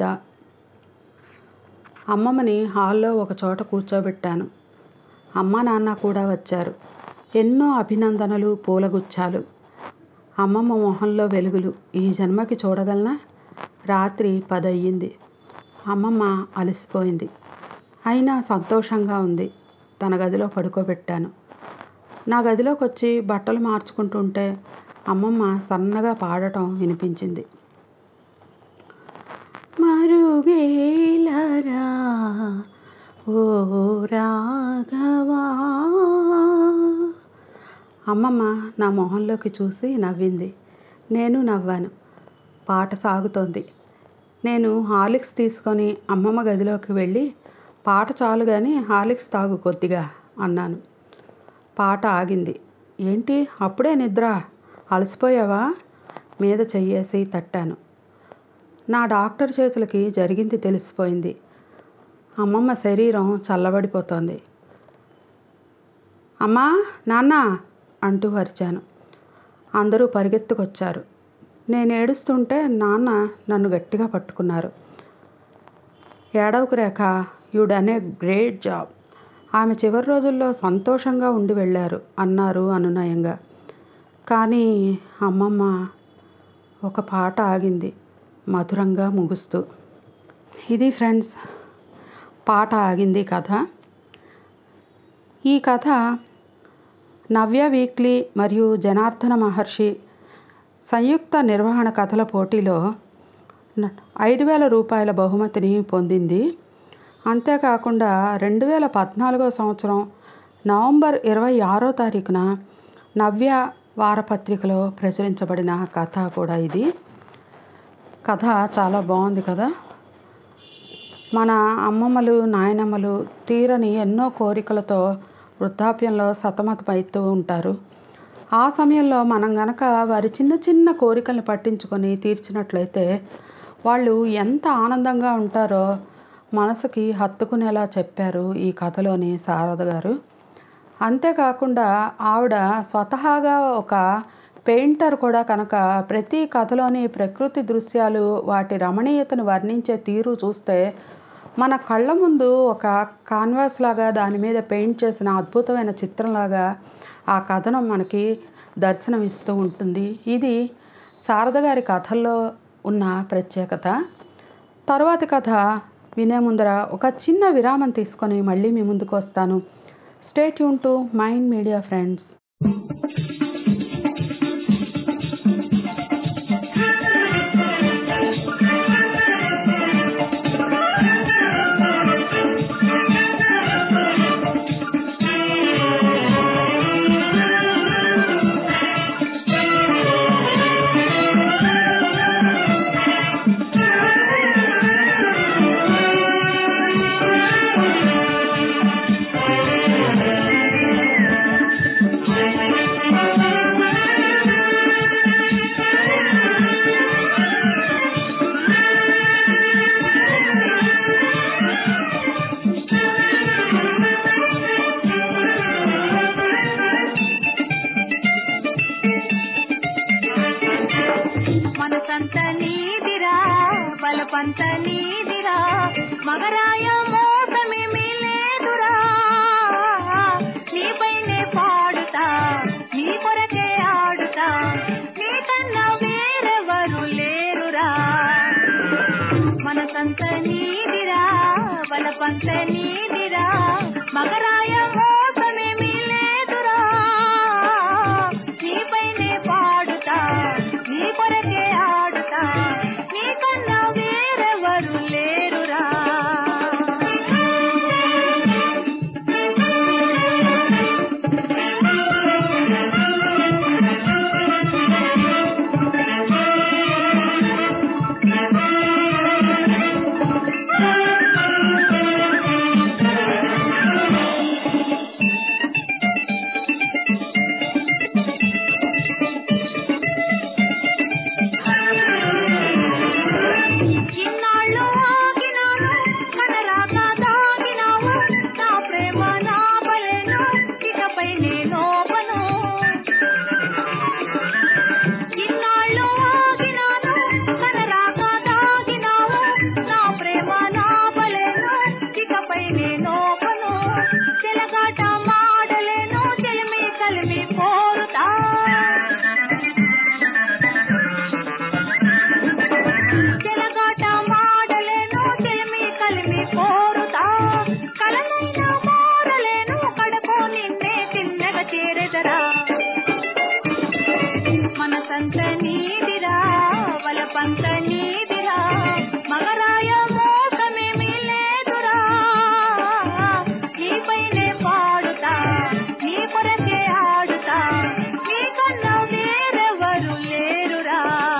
అమ్మమ్మని హాల్లో ఒక చోట కూర్చోబెట్టాను. అమ్మ నాన్న కూడా వచ్చారు. ఎన్నో అభినందనలు, పూలగుచ్చాలు. అమ్మమ్మ మొహంలో వెలుగులు. ఈ జన్మకి చూడగలనా? రాత్రి పదయ్యింది. అమ్మమ్మ అలసిపోయింది, అయినా సంతోషంగా ఉంది. తన గదిలో పడుకోబెట్టాను. నా గదిలోకి వచ్చి బట్టలు మార్చుకుంటుంటే అమ్మమ్మ సన్నగా పాడటం వినిపించింది. మరుగేలరా ఓ రాఘవా. అమ్మమ్మ నా మొహంలోకి చూసి నవ్వింది. నేను నవ్వాను. పాట సాగుతోంది. నేను హార్లిక్స్ తీసుకొని అమ్మమ్మ గదిలోకి వెళ్ళి, పాట చాలు కానీ హార్లిక్స్ తాగు కొద్దిగా అన్నాను. పాట ఆగింది. ఏంటి అప్పుడే నిద్ర, అలసిపోయావా? మీద చెయ్యేసి తట్టాను. నా డాక్టర్ చేతులకి జరిగింది తెలిసిపోయింది. అమ్మమ్మ శరీరం చల్లబడిపోతోంది. అమ్మా నాన్న అంటూ అరిచాను. అందరూ పరిగెత్తుకొచ్చారు. నేను ఏడుస్తుంటే నాన్న నన్ను గట్టిగా పట్టుకున్నారు. ఏడవకు Rekha, you done a great job. ఆమె చివరి రోజుల్లో సంతోషంగా ఉండి వెళ్ళారు అన్నారు అనునయంగా. కానీ అమ్మమ్మ. ఒక పాట ఆగింది మధురంగా ముగుస్తూ. ఇది ఫ్రెండ్స్, పాట ఆగింది కథ. ఈ కథ నవ్య వీక్లీ మరియు జనార్దన మహర్షి సంయుక్త నిర్వహణ కథల పోటీలో ఐదు వేల రూపాయల బహుమతిని పొందింది. అంతేకాకుండా రెండు వేల పద్నాలుగో సంవత్సరం నవంబర్ ఇరవై ఆరో తారీఖున నవ్య వారపత్రికలో ప్రచురించబడిన కథ కూడా ఇది. కథ చాలా బాగుంది కదా. మన అమ్మమ్మలు నాయనమ్మలు తీరని ఎన్నో కోరికలతో వృద్ధాప్యంలో సతమతమవుతూ ఉంటారు. ఆ సమయంలో మనం గనక వారి చిన్న చిన్న కోరికల్ని పట్టించుకొని తీర్చినట్లయితే వాళ్ళు ఎంత ఆనందంగా ఉంటారో మనసుకి హత్తుకునేలా చెప్పారు ఈ కథలోని శారద గారు. అంతేకాకుండా ఆవిడ స్వతహాగా ఒక పెయింటర్ కూడా కనుక ప్రతి కథలోని ప్రకృతి దృశ్యాలు, వాటి రమణీయతను వర్ణించే తీరు చూస్తే మన కళ్ళ ముందు ఒక కాన్వాస్ లాగా దాని మీద పెయింట్ చేసిన అద్భుతమైన చిత్రంలాగా ఆ కథనం మనకి దర్శనమిస్తూ ఉంటుంది. ఇది శారద గారి కథల్లో ఉన్న ప్రత్యేకత. తరువాతి కథ వినే ముందర ఒక చిన్న విరామం తీసుకొని మళ్ళీ మీ ముందుకు వస్తాను. Stay tune to mind media friends. బలపంత నీదిరా బలపంత నీదిరా మగరాయ మోసమేమీ లేదురా నీపైనే పాడుతా నీ కొరకే ఆడుతా నీకన్నా వేరెవరు లేరురా మనసంత నీదిరా బలపంత నీదిరా మగరాయ మోసమేమీ లేదురా నీపైనే పాడుతా నీ కొరకే ఆడుతా నీకన్నా వేరెవరు లేరురా మనసంత నీదిరా బలపంత నీదిరా మగరాయ మోసమేమీ లేదురా నీపైనే పాడుతా నీ కొరకే ఆడుతా నీకన్నా వేరెవరు లేరురా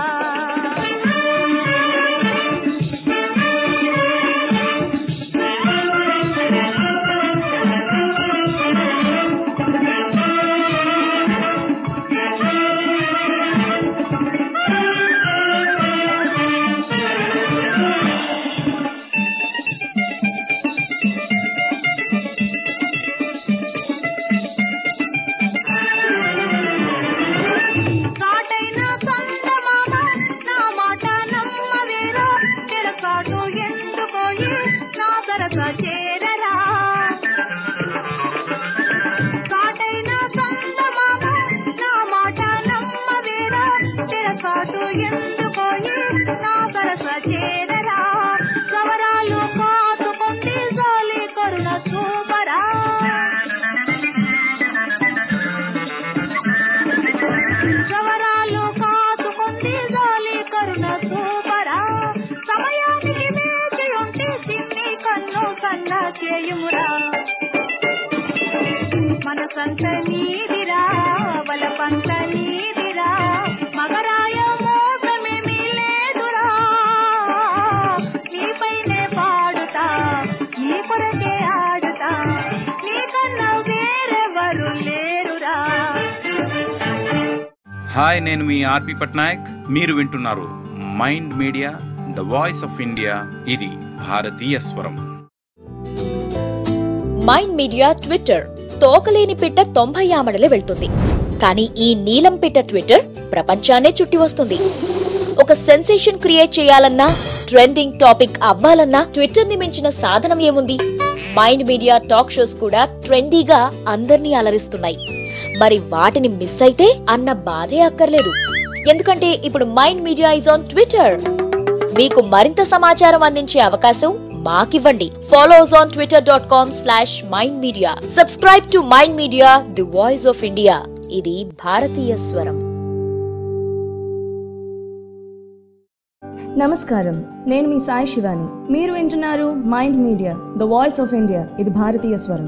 మనసంత నీదిరా బలపంత నీదిరా మగరాయ మోసమేమీ లేదురా నీపైనే పాడుతా నీ కొరకే ఆడుతా నీకన్నా వేరెవరు లేరురా. హాయ్, నేను మీ ఆర్పి పట్నాయక్. మీరు వింటున్నారు mind media the voice of India. ఇది భారతీయ స్వరం. మైండ్ మీడియా ట్విట్టర్ తోకలేని పిట్ట తొంభై ఆమడలే వెళ్తుంది, కానీ ఈ నీలం పిట్ట ట్విట్టర్ ప్రపంచాన్నే చుట్టి వస్తుంది. ఒక సెన్సేషన్ క్రియేట్ చేయాలన్నా, ట్రెండింగ్ టాపిక్ అవ్వాలన్నా ట్విట్టర్ ని మించిన సాధనం ఏముంది? మైండ్ మీడియా టాక్ షోస్ కూడా ట్రెండీగా అందర్నీ అలరిస్తున్నాయి. మరి వాటిని మిస్ అయితే అన్న బాధే అక్కర్లేదు, ఎందుకంటే ఇప్పుడు mind media is on twitter. మీకు మరింత సమాచారం అందించే అవకాశం మాకివ్వండి. Follows on twitter dot com slash mind media. Subscribe to mind media the voice of India. ఇది భారతీయ స్వరం. నమస్కారం, నేను మీ సాయి శివాని. మీరు వింటున్నారు mind media the voice of India. ఇది భారతీయ స్వరం.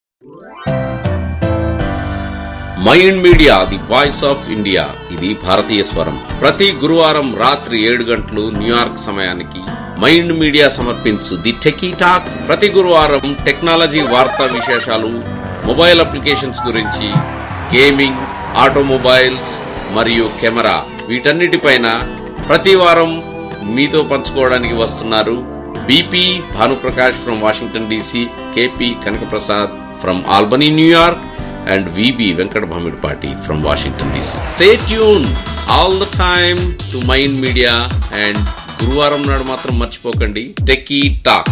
Mind media the voice of India. ఇది భారతీయ స్వరం. ప్రతి గురువారం రాత్రి ఏడు గంటలు న్యూయార్క్ సమయానికి మైండ్ మీడియా సమర్పించు ది టెకీ టాక్. ప్రతి గురువారం టెక్నాలజీ వార్తా విశేషాలు, మొబైల్ అప్లికేషన్స్ గురించి, గేమింగ్, ఆటోమొబైల్స్ మరియు కెమెరా, వీటన్నిటిపైన ప్రతి వారం మీతో పంచుకోవడానికి వస్తున్నారు BP Bhanuprakash from Washington DC, KP Kanakaprasad from Albany New York, and V B Venkat Bhamidpati from Washington D C. Stay tuned all the time to mind media. And గురువారం నాడు మాత్రం మర్చిపోకండి techie talk.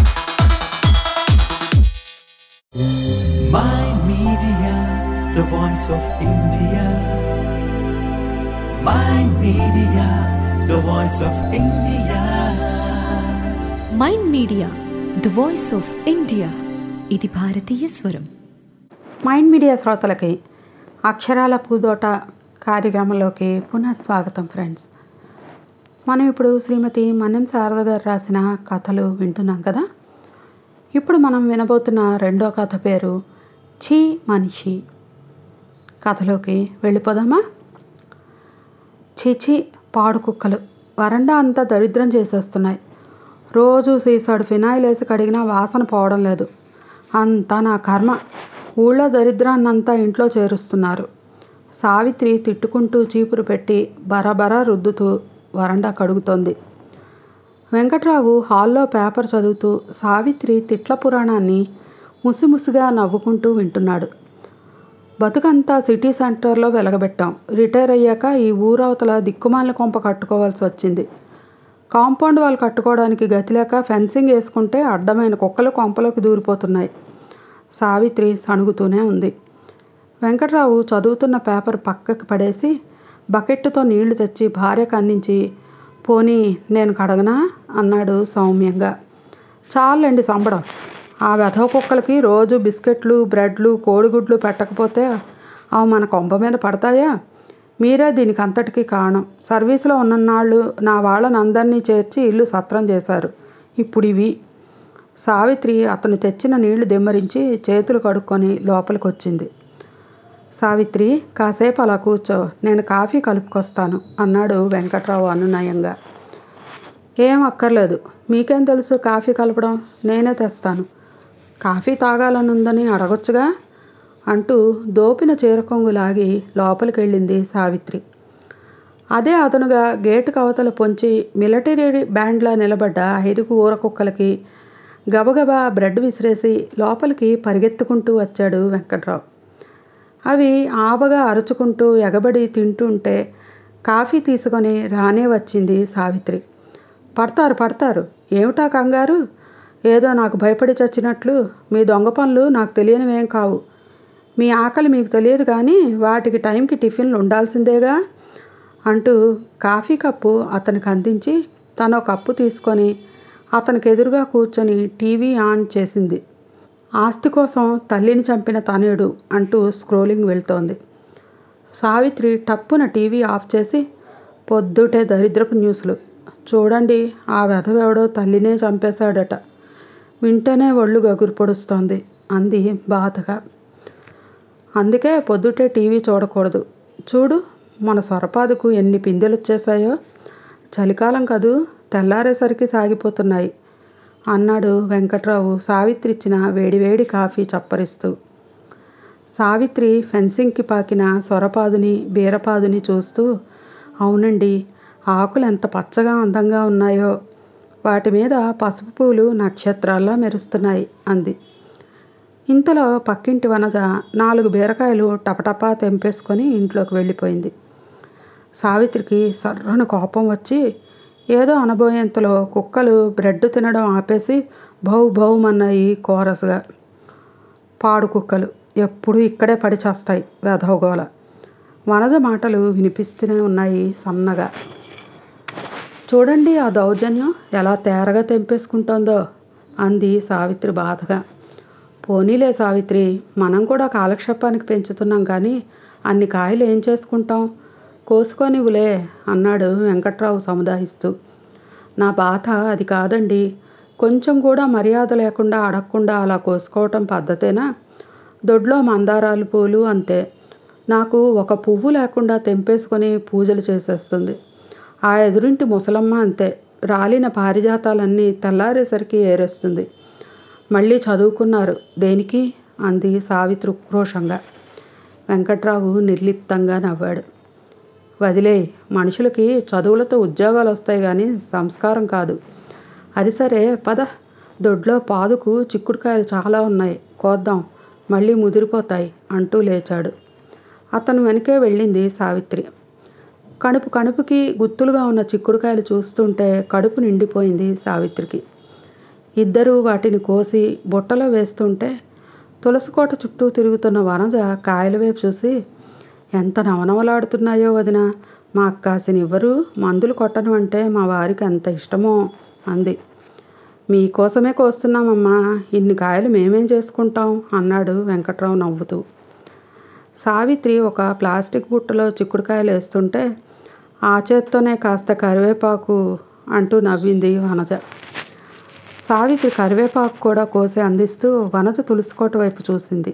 Mind Media, the voice of India. Mind Media, the voice of India. Mind media the voice of India. ఇది భారతీయ స్వరం. Mind media శ్రోతలకి అక్షరాల పూదోట కార్యక్రమంలోకి పునః స్వాగతం ఫ్రెండ్స్. మనం ఇప్పుడు శ్రీమతి మన్నెం శారద గారు రాసిన కథలు వింటున్నాం కదా. ఇప్పుడు మనం వినబోతున్న రెండో కథ పేరు ఛీ మనిషి. కథలోకి వెళ్ళిపోదామా. చీచి పాడు కుక్కలు వరండా అంతా దరిద్రం చేసేస్తున్నాయి. రోజు సీసాడు ఫినాయిల్ వేసి కడిగినా వాసన పోవడం లేదు. అంతా నా కర్మ. ఊళ్ళో దరిద్రాన్నంతా ఇంట్లో చేరుస్తున్నారు. సావిత్రి తిట్టుకుంటూ చీపురు పెట్టి బరబరా రుద్దుతూ వరండా కడుగుతోంది. వెంకట్రావు హాల్లో పేపర్ చదువుతూ సావిత్రి తిట్ల పురాణాన్ని ముసిముసిగా నవ్వుకుంటూ వింటున్నాడు. బతుకంతా సిటీ సెంటర్లో వెలగబెట్టాం. రిటైర్ అయ్యాక ఈ ఊరవతల దిక్కుమాలిన కొంప కట్టుకోవాల్సి వచ్చింది. కాంపౌండ్ వాళ్ళు కట్టుకోవడానికి గతిలేక ఫెన్సింగ్ వేసుకుంటే అడ్డమైన కుక్కలు కొంపలోకి దూరిపోతున్నాయి. సావిత్రి సణుగుతూనే ఉంది. వెంకట్రావు చదువుతున్న పేపర్ పక్కకి పడేసి బకెట్తో నీళ్లు తెచ్చి భార్యకు అందించి, పోనీ నేను కడగనా అన్నాడు సౌమ్యంగా. చాలండి సంబడం. ఆ వెధవ కుక్కలకి రోజు బిస్కెట్లు బ్రెడ్లు కోడిగుడ్లు పెట్టకపోతే అవి మన కొంప మీద పడతాయా? మీరే దీనికి అంతటికీ కారణం. సర్వీసులో ఉన్ననాళ్ళు నా వాళ్ళని అందరినీ చేర్చి ఇల్లు సత్రం చేశారు. ఇప్పుడు ఇవి. సావిత్రి అతను తెచ్చిన నీళ్లు దిమ్మరించి చేతులు కడుక్కొని లోపలికి వచ్చింది. సావిత్రి, కాసేపు అలా కూర్చో, నేను కాఫీ కలుపుకొస్తాను అన్నాడు వెంకట్రావు అనునయంగా. ఏం అక్కర్లేదు, మీకేం తెలుసు కాఫీ కలపడం, నేనే తెస్తాను. కాఫీ తాగాలనుందని అడగొచ్చుగా అంటూ దోపిన చీరకొంగు లాగి లోపలికి వెళ్ళింది సావిత్రి. అదే అతనుగా గేటు కవతల పొంచి మిలిటరీ బ్యాండ్లా నిలబడ్డ ఐదుగు ఊర కుక్కలకి గబగబా బ్రెడ్ విసిరేసి లోపలికి పరిగెత్తుకుంటూ వచ్చాడు వెంకట్రావు. అవి ఆబగా అరుచుకుంటూ ఎగబడి తింటుంటే కాఫీ తీసుకొని రానే వచ్చింది సావిత్రి. పడతారు పడతారు, ఏమిటా కంగారు? ఏదో నాకు భయపడి చచ్చినట్లు. మీ దొంగ పనులు నాకు తెలియనివేం కావు. మీ ఆకలి మీకు తెలియదు కానీ వాటికి టైంకి టిఫిన్లు ఉండాల్సిందేగా అంటూ కాఫీ కప్పు అతనికి అందించి తను కప్పు తీసుకొని అతనికి ఎదురుగా కూర్చొని టీవీ ఆన్ చేసింది. ఆస్తి కోసం తల్లిని చంపిన తనయుడు అంటూ స్క్రోలింగ్ వెళ్తోంది. సావిత్రి టప్పున టీవీ ఆఫ్ చేసి, పొద్దుటే దరిద్రపు న్యూస్లు చూడండి, ఆ వెధవెవడో తల్లినే చంపేశాడట. వింటేనే ఒళ్ళు గగురు పొడుస్తోంది అంది బాధగా. అందుకే పొద్దుటే టీవీ చూడకూడదు. చూడు, మన సొరపాదుకు ఎన్ని పిందెలు వచ్చేసాయో. చలికాలం కదూ, తెల్లారేసరికి సాగిపోతున్నాయి అన్నాడు వెంకట్రావు సావిత్రి ఇచ్చిన వేడివేడి కాఫీ చప్పరిస్తూ. సావిత్రి ఫెన్సింగ్కి పాకిన సొరపాదుని బీరపాదుని చూస్తూ, అవునండి, ఆకులు ఎంత పచ్చగా అందంగా ఉన్నాయో, వాటి మీద పసుపు పూలు నక్షత్రాల్లా మెరుస్తున్నాయి అంది. ఇంతలో పక్కింటి వనజ నాలుగు బీరకాయలు టపటపా తెంపేసుకొని ఇంట్లోకి వెళ్ళిపోయింది. సావిత్రికి సర్రన కోపం వచ్చి ఏదో అనబోయేంతలో కుక్కలు బ్రెడ్ తినడం ఆపేసి భౌ భౌమన్నాయి కోరసుగా. పాడు కుక్కలు ఎప్పుడూ ఇక్కడే పడి చేస్తాయి వెధవగోల. వనజ మాటలు వినిపిస్తూనే ఉన్నాయి సన్నగా. చూడండి ఆ దౌర్జన్యం ఎలా తేరగా తెంపేసుకుంటోందో అంది సావిత్రి బాధగా. పోనీలే సావిత్రి, మనం కూడా కాలక్షేపానికి పెంచుతున్నాం కానీ అన్ని కాయలు ఏం చేసుకుంటాం, కోసుకొనివులే అన్నాడు వెంకట్రావు సముదాయిస్తూ. నా బాధ అది కాదండి, కొంచెం కూడా మర్యాద లేకుండా అడగకుండా అలా కోసుకోవటం పద్ధతేనా? దొడ్లో మందారాలు పూలు అంతే, నాకు ఒక పువ్వు లేకుండా తెంపేసుకొని పూజలు చేసేస్తుంది. ఆ ఎదురింటి ముసలమ్మ అంతే, రాలిన పారిజాతాలన్నీ తెల్లారేసరికి ఏరేస్తుంది. మళ్ళీ చదువుకున్నారు దేనికి అంది సావిత్రి ఉక్రోషంగా. వెంకట్రావు నిర్లిప్తంగా నవ్వాడు. వదిలే, మనుషులకి చదువులతో ఉద్యోగాలు వస్తాయి కానీ సంస్కారం కాదు. అది సరే పద, దొడ్లో పాదుకు చిక్కుడుకాయలు చాలా ఉన్నాయి, కోద్దాం, మళ్ళీ ముదిరిపోతాయి అంటూ లేచాడు. అతను వెనకే వెళ్ళింది సావిత్రి. కడుపు కడుపుకి గుత్తులుగా ఉన్న చిక్కుడుకాయలు చూస్తుంటే కడుపు నిండిపోయింది సావిత్రికి. ఇద్దరూ వాటిని కోసి బుట్టలో వేస్తుంటే తులసికోట చుట్టూ తిరుగుతున్న వనజ కాయల వైపు చూసి, ఎంత నవనవలాడుతున్నాయో వదిన, మా అక్కాసినివ్వరు, మందులు కొట్టను అంటే మా వారికి ఎంత ఇష్టమో అంది. మీకోసమే కోస్తున్నామమ్మా, ఇన్ని కాయలు మేమేం చేసుకుంటాం అన్నాడు వెంకట్రావు నవ్వుతూ. సావిత్రి ఒక ప్లాస్టిక్ బుట్టలో చిక్కుడుకాయలు వేస్తుంటే, ఆ చేత్తోనే కాస్త కరివేపాకు అంటూ నవ్వింది వనజ. సావిత్రి కరివేపాకు కూడా కోసి అందిస్తూ వనజ తులసికోట వైపు చూసింది.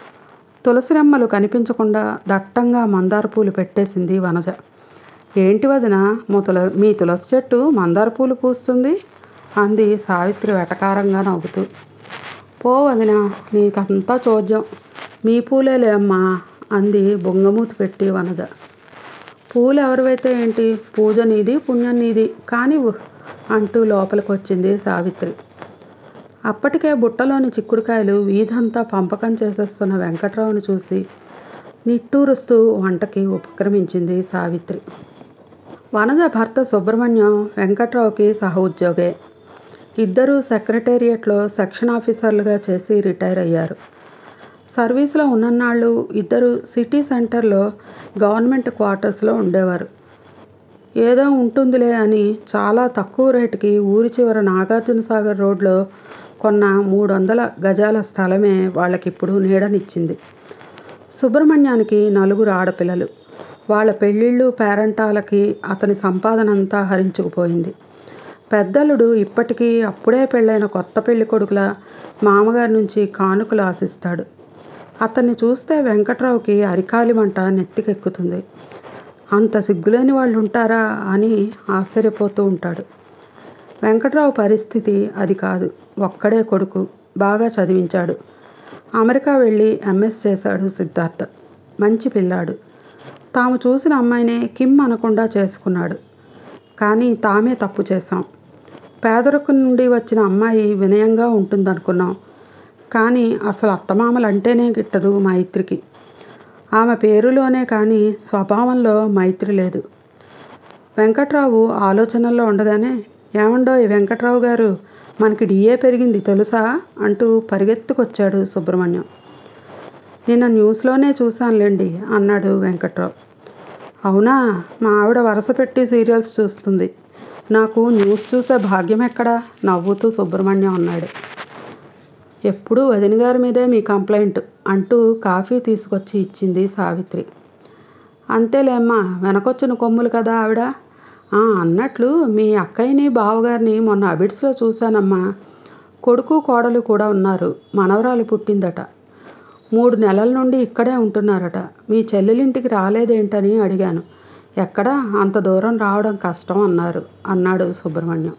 తులసి రెమ్మలు కనిపించకుండా దట్టంగా మందార పూలు పెట్టేసింది వనజ. ఏంటి వదిన, తుల మీ తులసి చెట్టు మందార పూలు పూస్తుంది అంది సావిత్రి వెటకారంగా నవ్వుతూ. పో వదిన, నీకంతా చోద్యం, మీ పూలేలే అమ్మా అంది బొంగమూతి పెట్టి వనజ. పూలు ఎవరివైతే ఏంటి, పూజ నీది పుణ్యం నీది, కానివ్వు అంటూ లోపలికి వచ్చింది సావిత్రి. అప్పటికే బుట్టలోని చిక్కుడుకాయలు వీధంతా పంపకం చేసేస్తున్న వెంకట్రావుని చూసి నిట్టూరుస్తూ వంటకి ఉపక్రమించింది సావిత్రి. వనజ భర్త సుబ్రహ్మణ్యం వెంకట్రావుకి సహ ఉద్యోగే. ఇద్దరూ సెక్రటేరియట్లో సెక్షన్ ఆఫీసర్లుగా చేసి రిటైర్ అయ్యారు. సర్వీసులో ఉన్ననాళ్ళు ఇద్దరు సిటీ సెంటర్లో గవర్నమెంట్ క్వార్టర్స్లో ఉండేవారు. ఏదో ఉంటుందిలే అని చాలా తక్కువ రేటుకి ఊరి చివర నాగార్జున సాగర్ రోడ్లో కొన్న మూడు వందల గజాల స్థలమే వాళ్ళకిప్పుడు నీడనిచ్చింది. సుబ్రహ్మణ్యానికి నలుగురు ఆడపిల్లలు. వాళ్ళ పెళ్ళిళ్ళు పేరంటాలకి అతని సంపాదన అంతా హరించుకుపోయింది. పెద్దలుడు ఇప్పటికీ అప్పుడే పెళ్ళైన కొత్త పెళ్లి కొడుకుల మామగారి నుంచి కానుకలు ఆశిస్తాడు. అతన్ని చూస్తే వెంకట్రావుకి అరికాలి మంట నెత్తికెక్కుతుంది. అంత సిగ్గులేని వాళ్ళు ఉంటారా అని ఆశ్చర్యపోతూ ఉంటాడు. వెంకట్రావు పరిస్థితి అది కాదు. ఒక్కడే కొడుకు, బాగా చదివించాడు. అమెరికా వెళ్ళి ఎంఎస్ చేశాడు సిద్ధార్థ. మంచి పిల్లాడు. తాము చూసిన అమ్మాయినే కిమ్ అనకుండా చేసుకున్నాడు. కానీ తామే తప్పు చేశాం. పేదరికం నుండి వచ్చిన అమ్మాయి వినయంగా ఉంటుందనుకున్నాం. కానీ అసలు అత్తమామలు అంటేనే గిట్టదు మైత్రికి. ఆమె పేరులోనే కానీ స్వభావంలో మైత్రి లేదు. వెంకట్రావు ఆలోచనల్లో ఉండగానే, ఏమండో ఈ వెంకట్రావు గారు, మనకి డిఏ పెరిగింది తెలుసా అంటూ పరిగెత్తుకొచ్చాడు సుబ్రహ్మణ్యం. నిన్న న్యూస్లోనే చూశానులేండి అన్నాడు వెంకట్రావు. అవునా, మా ఆవిడ వరుస పెట్టి సీరియల్స్ చూస్తుంది, నాకు న్యూస్ చూసే భాగ్యం ఎక్కడా నవ్వుతూ సుబ్రహ్మణ్యం అన్నాడు. ఎప్పుడూ వదిన గారి మీదే మీ కంప్లైంట్ అంటూ కాఫీ తీసుకొచ్చి ఇచ్చింది సావిత్రి. అంతేలేమ్మా, వెనకొచ్చిన కొమ్ములు కదా ఆవిడ. అన్నట్లు మీ అక్కయ్యని బావగారిని మొన్న అబిడ్స్లో చూశానమ్మా. కొడుకు కోడలు కూడా ఉన్నారు. మనవరాలు పుట్టిందట. మూడు నెలల నుండి ఇక్కడే ఉంటున్నారట. మీ చెల్లెలింటికి రాలేదేంటని అడిగాను. ఎక్కడా, అంత దూరం రావడం కష్టం అన్నారు అన్నాడు సుబ్రహ్మణ్యం.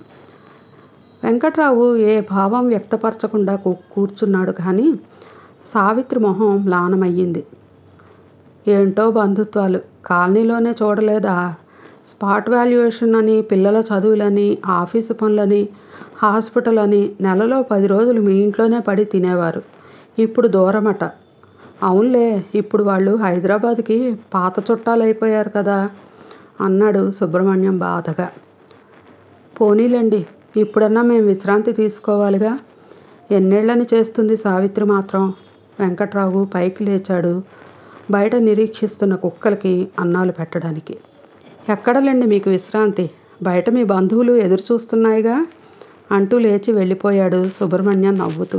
వెంకట్రావు ఏ భావం వ్యక్తపరచకుండా కూర్చున్నాడు. కానీ సావిత్రి మొహం మ్లానమయ్యింది. ఏంటో బంధుత్వాలు, కాలనీలోనే చూడలేదా? స్పాట్ వాల్యుయేషన్ అని, పిల్లల చదువులని, ఆఫీసు పనులని, హాస్పిటల్ అని నెలలో పది రోజులు మీ ఇంట్లోనే పడి తినేవారు. ఇప్పుడు దూరమట. అవునులే, ఇప్పుడు వాళ్ళు హైదరాబాద్కి పాత చుట్టాలు అయిపోయారు కదా అన్నాడు సుబ్రహ్మణ్యం బాధగా. పోనీలేండి, ఇప్పుడన్నా మేము విశ్రాంతి తీసుకోవాలిగా. ఎన్నేళ్ళని చేస్తుంది సావిత్రి మాత్రం. వెంకట్రావు పైకి లేచాడు బయట నిరీక్షిస్తున్న కుక్కలకి అన్నాలు పెట్టడానికి. ఎక్కడలేండి మీకు విశ్రాంతి, బయట మీ బంధువులు ఎదురు చూస్తున్నాయిగా అంటూ లేచి వెళ్ళిపోయాడు సుబ్రహ్మణ్యం నవ్వుతూ.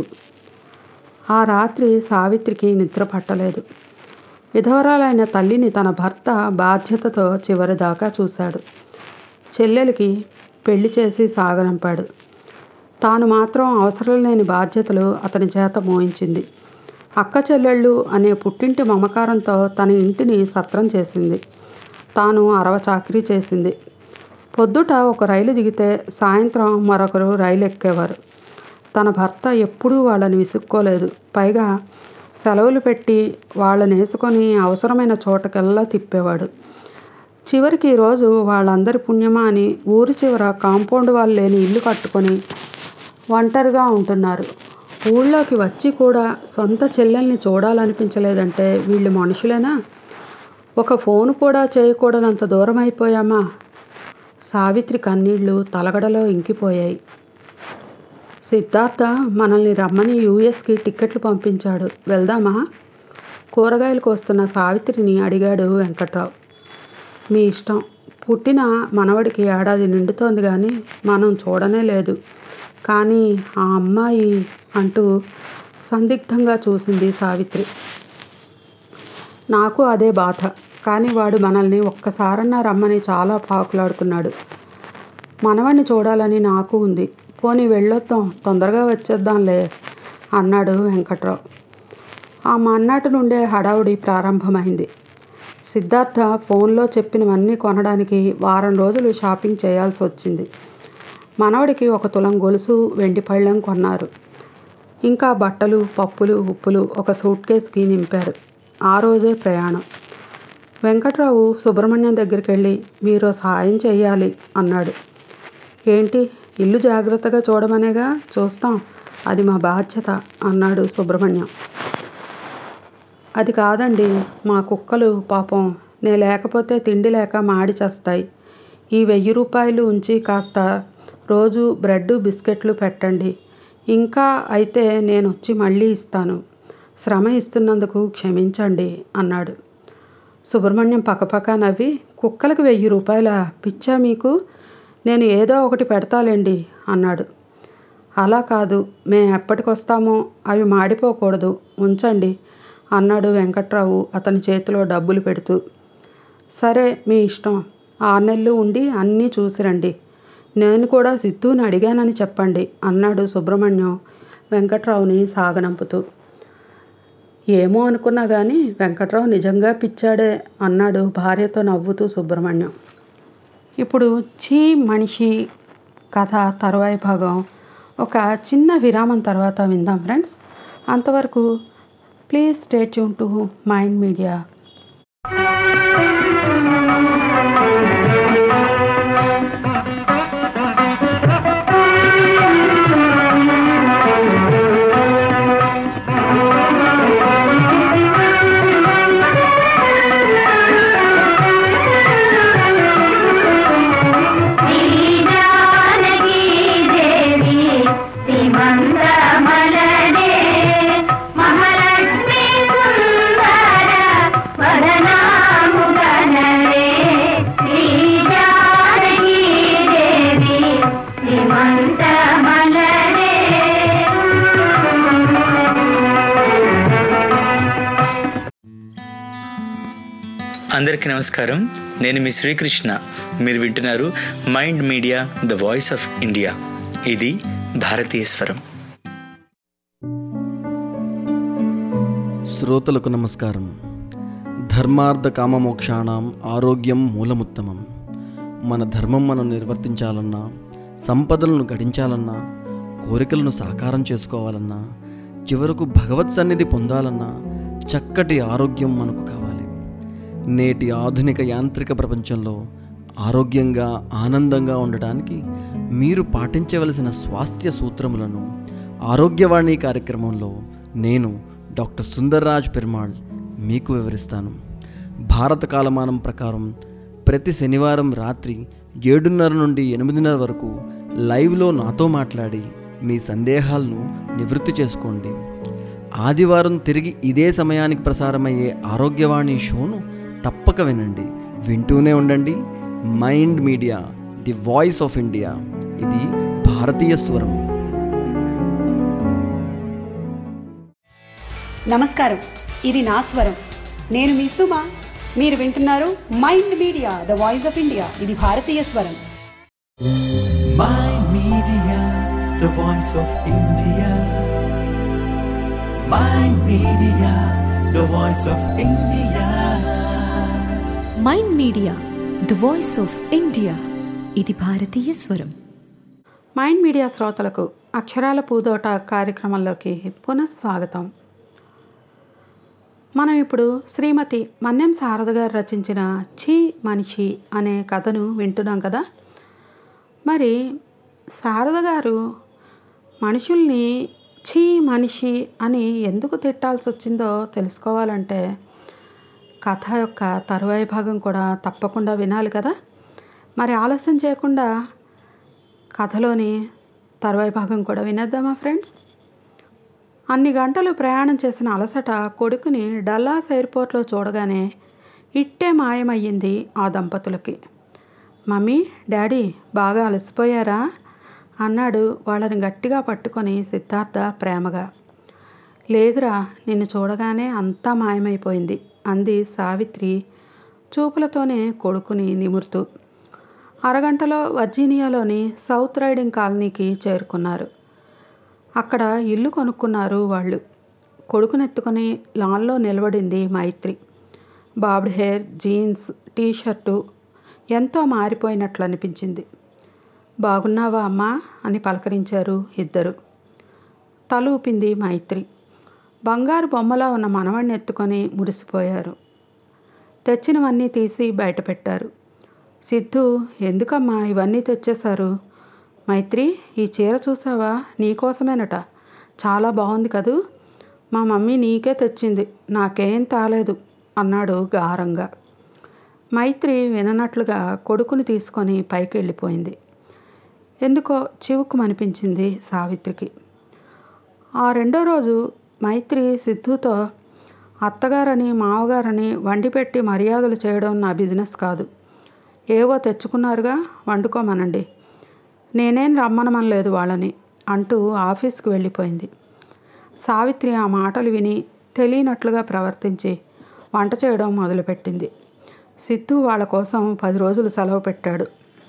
ఆ రాత్రి సావిత్రికి నిద్ర పట్టలేదు. విధవరాలైన తల్లిని తన భర్త బాధ్యతతో చివరిదాకా చూశాడు. చెల్లెలికి పెళ్లి చేసి సాగనంపాడు. తాను మాత్రం అవసరం లేని బాధ్యతలు అతని చేత మోయించింది. అక్క చెల్లెళ్ళు అనే పుట్టింటి మమకారంతో తన ఇంటిని సత్రం చేసింది. తాను అరవ చాకరీ చేసింది. పొద్దుట ఒక రైలు దిగితే సాయంత్రం మరొకరు రైలు ఎక్కేవారు. తన భర్త ఎప్పుడూ వాళ్ళని విసుక్కోలేదు. పైగా సెలవులు పెట్టి వాళ్ళని వేసుకొని అవసరమైన చోటకెల్లా తిప్పేవాడు. చివరికి ఈరోజు వాళ్ళందరి పుణ్యమా అని ఊరి చివర కాంపౌండ్ వాళ్ళు లేని ఇల్లు కట్టుకొని ఒంటరిగా ఉంటున్నారు. ఊళ్ళోకి వచ్చి కూడా సొంత చెల్లెల్ని చూడాలనిపించలేదంటే వీళ్ళు మనుషులేనా? ఒక ఫోన్ కూడా చేయకూడనంత దూరం అయిపోయామా? సావిత్రి కన్నీళ్లు తలగడలో ఇంకిపోయాయి. సిద్ధార్థ మనల్ని రమ్మని యూఎస్కి టిక్కెట్లు పంపించాడు, వెళ్దామా? కూరగాయలు కోస్తున్న సావిత్రిని అడిగాడు వెంకట్రావు. మీ ఇష్టం. పుట్టిన మనవడికి ఏడాది నిండుతోంది కానీ మనం చూడనే లేదు. కానీ ఆ అమ్మాయి అంటూ సందిగ్ధంగా చూసింది సావిత్రి. నాకు అదే బాధ. కానీ వాడు మనల్ని ఒక్కసారన్నా రమ్మని చాలా పాకులాడుతున్నాడు. మనవణ్ణి చూడాలని నాకు ఉంది. పోనీ వెళ్ళొద్దాం, తొందరగా వచ్చేద్దాంలే అన్నాడు వెంకట్రావు. ఆ మన్నాటి నుండే హడావుడి ప్రారంభమైంది. సిద్ధార్థ ఫోన్లో చెప్పినవన్నీ కొనడానికి వారం రోజులు షాపింగ్ చేయాల్సి వచ్చింది. మనవడికి ఒక తులం గొలుసు, వెండి పళ్ళెం కొన్నారు. ఇంకా బట్టలు, పప్పులు, ఉప్పులు ఒక సూట్ కేసుకి నింపారు. ఆ రోజే ప్రయాణం. వెంకట్రావు సుబ్రహ్మణ్యం దగ్గరికి వెళ్ళి, మీరు సహాయం చేయాలి అన్నాడు. ఏంటి? ఇల్లు జాగ్రత్తగా చూడమనేగా. చూస్తాం, అది మా బాధ్యత అన్నాడు సుబ్రహ్మణ్యం. అది కాదండి, మా కుక్కలు పాపం నే లేకపోతే తిండి లేక మాడి చేస్తాయి. ఈ వెయ్యి రూపాయలు ఉంచి కాస్త రోజు బ్రెడ్ బిస్కెట్లు పెట్టండి. ఇంకా అయితే నేను వచ్చి మళ్ళీ ఇస్తాను. శ్రమ ఇస్తున్నందుకు క్షమించండి అన్నాడు. సుబ్రహ్మణ్యం పక్కపక్క నవ్వి, కుక్కలకు వెయ్యి రూపాయల పిచ్చా మీకు? నేను ఏదో ఒకటి పెడతాలేండి అన్నాడు. అలా కాదు, మేము ఎప్పటికొస్తామో అవి మాడిపోకూడదు, ఉంచండి అన్నాడు వెంకట్రావు అతని చేతిలో డబ్బులు పెడుతూ. సరే, మీ ఇష్టం. ఆరు నెలలు ఉండి అన్నీ చూసిరండి. నేను కూడా సిద్ధుని అడిగానని చెప్పండి అన్నాడు సుబ్రహ్మణ్యం వెంకట్రావుని సాగనంపుతూ. ఏమో అనుకున్నా కానీ వెంకట్రావు నిజంగా పిచ్చాడే అన్నాడు భార్యతో నవ్వుతూ సుబ్రహ్మణ్యం. ఇప్పుడు చీ మనిషి కథ తరువాయి భాగం ఒక చిన్న విరామం తర్వాత విందాం ఫ్రెండ్స్. అంతవరకు please stay tune to mind media. అందరికీ నమస్కారం. నేను మీ శ్రీకృష్ణ. మీరు వింటున్నారు mind media, the voice of India. ఇది భారతీయ స్వరం. శ్రోతలకు నమస్కారం. ధర్మార్థ కామమోక్షాణం ఆరోగ్యం మూలముత్తమం. మన ధర్మం మనం నిర్వర్తించాలన్నా, సంపదలను గడించాలన్నా, కోరికలను సాకారం చేసుకోవాలన్నా, చివరకు భగవత్ సన్నిధి పొందాలన్నా చక్కటి ఆరోగ్యం మనకు కావాలి. నేటి ఆధునిక యాంత్రిక ప్రపంచంలో ఆరోగ్యంగా ఆనందంగా ఉండటానికి మీరు పాటించవలసిన స్వాస్థ్య సూత్రములను ఆరోగ్యవాణి కార్యక్రమంలో నేను డాక్టర్ సుందర్రాజ్ పెరుమాళ్ మీకు వివరిస్తాను. భారత కాలమానం ప్రకారం ప్రతి శనివారం రాత్రి ఏడున్నర నుండి ఎనిమిదిన్నర వరకు లైవ్లో నాతో మాట్లాడి మీ సందేహాలను నివృత్తి చేసుకోండి. ఆదివారం తిరిగి ఇదే సమయానికి ప్రసారమయ్యే ఆరోగ్యవాణి షోను తప్పక వినండి. వింటూనే ఉండండి. Mind media, the voice of India. ఇది భారతీయ స్వరం. నమస్కారం, ఇది నా స్వరం. నేను మీ సుమ. మీరు వింటున్నారు mind media, the voice of India. ఇది భారతీయ స్వరం. Mind Media, the voice of India. Mind Media, the voice of India. Mind media, the voice of India. ఇది భారతీయ స్వరం. మైండ్ మీడియా శ్రోతలకు అక్షరాల పూదోట కార్యక్రమంలోకి పునఃస్వాగతం. మనం ఇప్పుడు శ్రీమతి మన్నెం శారద గారు రచించిన ఛీ మనిషి అనే కథను వింటున్నాం కదా. మరి శారద గారు మనుషుల్ని ఛీ మనిషి అని ఎందుకు తిట్టాల్సి వచ్చిందో తెలుసుకోవాలంటే కథ యొక్క తరువాయి భాగం కూడా తప్పకుండా వినాలి కదా. మరి ఆలస్యం చేయకుండా కథలోని తరువాయి భాగం కూడా వినేద్దామా ఫ్రెండ్స్. అన్ని గంటలు ప్రయాణం చేసిన అలసట కొడుకుని డల్లాస్ ఎయిర్పోర్ట్లో చూడగానే ఇట్టే మాయమయ్యింది ఆ దంపతులకి. మమ్మీ, డాడీ బాగా అలసిపోయారా అన్నాడు వాళ్ళని గట్టిగా పట్టుకొని సిద్ధార్థ ప్రేమగా. లేదురా, నిన్ను చూడగానే అంతా మాయమైపోయింది అంది సావిత్రి చూపులతోనే కొడుకుని నిమురుతూ. అరగంటలో వర్జీనియాలోని సౌత్ రైడింగ్ కాలనీకి చేరుకున్నారు. అక్కడ ఇల్లు కొనుక్కున్నారు వాళ్ళు. కొడుకునెత్తుకొని లాన్లో నిలబడింది Maitri. Bobbed hair, jeans, t shirt ఎంతో మారిపోయినట్లు అనిపించింది. బాగున్నావా అమ్మా అని పలకరించారు ఇద్దరు. తల ఊపింది మైత్రి. బంగారు బొమ్మలా ఉన్న మనవణ్ణి ఎత్తుకొని మురిసిపోయారు. తెచ్చినవన్నీ తీసి బయట పెట్టారు. సిద్ధు, ఎందుకమ్మా ఇవన్నీ తెచ్చేశారు? మైత్రి, ఈ చీర చూసావా, నీకోసమేనట. చాలా బాగుంది కదూ. మా మమ్మీ నీకే తెచ్చింది, నాకేం తాలేదు అన్నాడు గారంగా. మైత్రి విననట్లుగా కొడుకుని తీసుకొని పైకి వెళ్ళిపోయింది. ఎందుకో చివుక్కుమనిపించింది సావిత్రికి. ఆ రెండో రోజు మైత్రి సిద్ధుతో, అత్తగారని మావగారని వండి పెట్టి మర్యాదలు చేయడం నా బిజినెస్ కాదు. ఏవో తెచ్చుకున్నారుగా, వండుకోమనండి. నేనేం రమ్మనమనలేదు వాళ్ళని అంటూ ఆఫీస్కి వెళ్ళిపోయింది. సావిత్రి ఆ మాటలు విని తెలియనట్లుగా ప్రవర్తించి వంట చేయడం మొదలుపెట్టింది. సిద్ధు వాళ్ళ కోసం పది రోజులు సెలవు పెట్టాడు.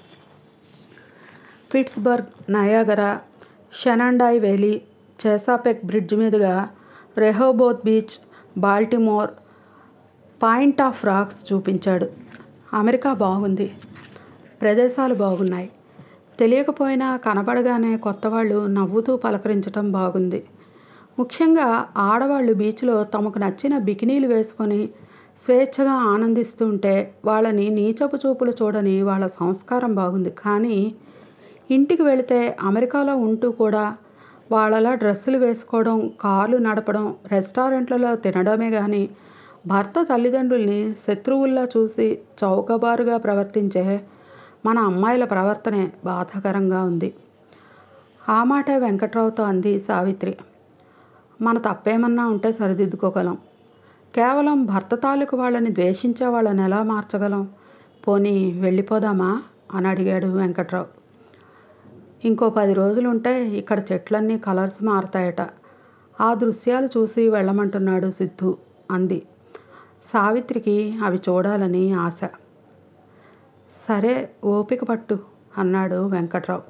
Pittsburgh, Niagara, Shenandoah valley, Chesapeake bridge మీదుగా Rehoboth beach, Baltimore, point of rocks చూపించాడు. అమెరికా బాగుంది, ప్రదేశాలు బాగున్నాయి. తెలియకపోయినా కనబడగానే కొత్తవాళ్ళు నవ్వుతూ పలకరించటం బాగుంది. ముఖ్యంగా ఆడవాళ్ళు బీచ్లో తమకు నచ్చిన బికినీలు వేసుకొని స్వేచ్ఛగా ఆనందిస్తుంటే వాళ్ళని నీచపు చూపులు చూడని వాళ్ళ సంస్కారం బాగుంది. కానీ ఇంటికి వెళితే అమెరికాలో ఉంటూ కూడా వాళ్ళలా డ్రెస్సులు వేసుకోవడం, కార్లు నడపడం, రెస్టారెంట్లలో తినడమే కానీ భర్త తల్లిదండ్రుల్ని శత్రువుల్లా చూసి చౌకబారుగా ప్రవర్తించే మన అమ్మాయిల ప్రవర్తనే బాధాకరంగా ఉంది. ఆ మాటే వెంకట్రావుతో అంది సావిత్రి. మన తప్పేమన్నా ఉంటే సరిదిద్దుకోగలం. కేవలం భర్త తాలూకు వాళ్ళని ద్వేషించే వాళ్ళని ఎలా మార్చగలం? పోనీ వెళ్ళిపోదామా అని అడిగాడు వెంకట్రావు. ఇంకో పది రోజులుంటే ఇక్కడ చెట్లన్నీ కలర్స్ మారతాయట. ఆ దృశ్యాలు చూసి వెళ్ళమంటున్నాడు సిద్ధు అంది. సావిత్రికి అవి చూడాలని ఆశ. సరే, ఓపిక పట్టు అన్నాడు వెంకట్రావు.